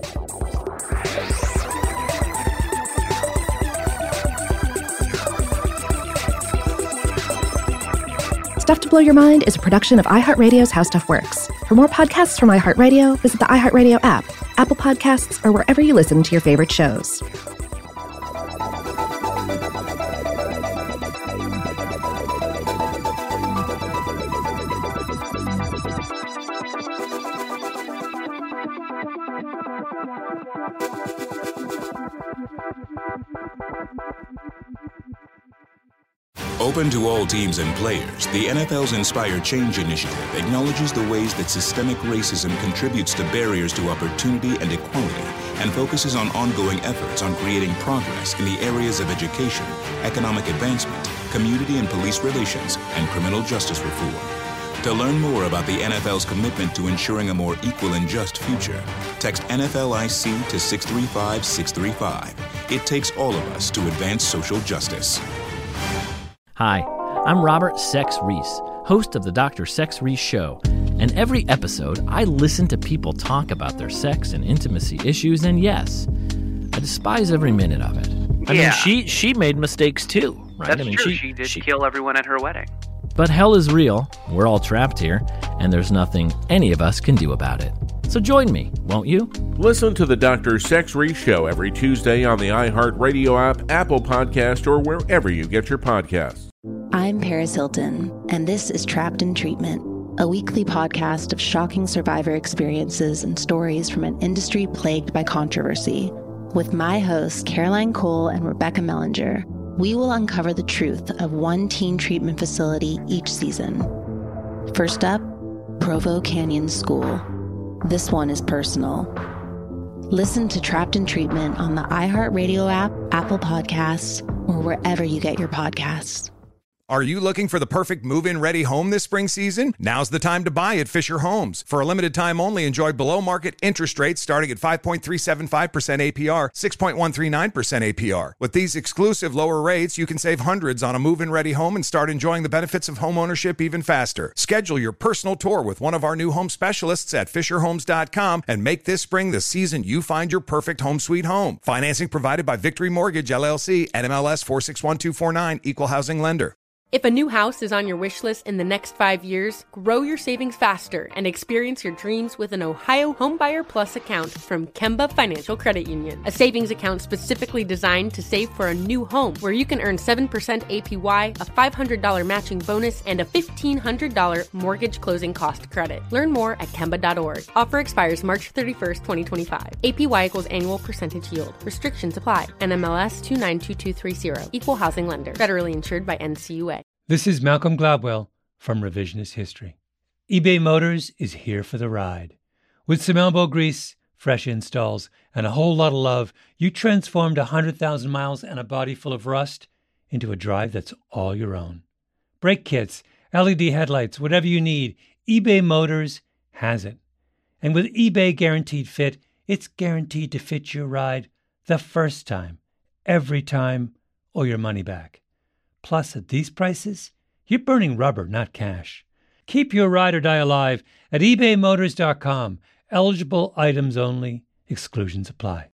Stuff to Blow Your Mind is a production of iHeartRadio's How Stuff Works. For more podcasts from iHeartRadio, visit the iHeartRadio app, Apple Podcasts, or wherever you listen to your favorite shows. Open to all teams and players, the N F L's Inspire Change initiative acknowledges the ways that systemic racism contributes to barriers to opportunity and equality, and focuses on ongoing efforts on creating progress in the areas of education, economic advancement, community and police relations, and criminal justice reform. To learn more about the N F L's commitment to ensuring a more equal and just future, text N F L I C to six three five six three five. It takes all of us to advance social justice. Hi, I'm Robert Sex Reese, host of the Doctor Sex Reese Show. And every episode, I listen to people talk about their sex and intimacy issues, and yes, I despise every minute of it. I yeah. mean, she she made mistakes too, right? That's I mean, true. She, she did she, kill everyone at her wedding. But hell is real. We're all trapped here, and there's nothing any of us can do about it. So join me, won't you? Listen to the Doctor Sex Reese Show every Tuesday on the iHeartRadio app, Apple Podcast, or wherever you get your podcasts. I'm Paris Hilton, and this is Trapped in Treatment, a weekly podcast of shocking survivor experiences and stories from an industry plagued by controversy. With my hosts, Caroline Cole and Rebecca Mellinger, we will uncover the truth of one teen treatment facility each season. First up, Provo Canyon School. This one is personal. Listen to Trapped in Treatment on the iHeartRadio app, Apple Podcasts, or wherever you get your podcasts. Are you looking for the perfect move-in ready home this spring season? Now's the time to buy at Fisher Homes. For a limited time only, enjoy below-market interest rates starting at five point three seven five percent A P R, six point one three nine percent A P R. With these exclusive lower rates, you can save hundreds on a move-in ready home and start enjoying the benefits of home ownership even faster. Schedule your personal tour with one of our new home specialists at fisher homes dot com and make this spring the season you find your perfect home sweet home. Financing provided by Victory Mortgage, L L C, N M L S four six one two four nine, Equal Housing Lender. If a new house is on your wish list in the next five years, grow your savings faster and experience your dreams with an Ohio Homebuyer Plus account from Kemba Financial Credit Union. A savings account specifically designed to save for a new home, where you can earn seven percent A P Y, a five hundred dollars matching bonus, and a fifteen hundred dollars mortgage closing cost credit. Learn more at Kemba dot org. Offer expires March thirty-first, twenty twenty-five. A P Y equals annual percentage yield. Restrictions apply. N M L S two nine two two three zero. Equal housing lender. Federally insured by N C U A. This is Malcolm Gladwell from Revisionist History. eBay Motors is here for the ride. With some elbow grease, fresh installs, and a whole lot of love, you transformed one hundred thousand miles and a body full of rust into a drive that's all your own. Brake kits, L E D headlights, whatever you need, eBay Motors has it. And with eBay Guaranteed Fit, it's guaranteed to fit your ride the first time, every time, or your money back. Plus, at these prices, you're burning rubber, not cash. Keep your ride or die alive at ebay motors dot com. Eligible items only. Exclusions apply.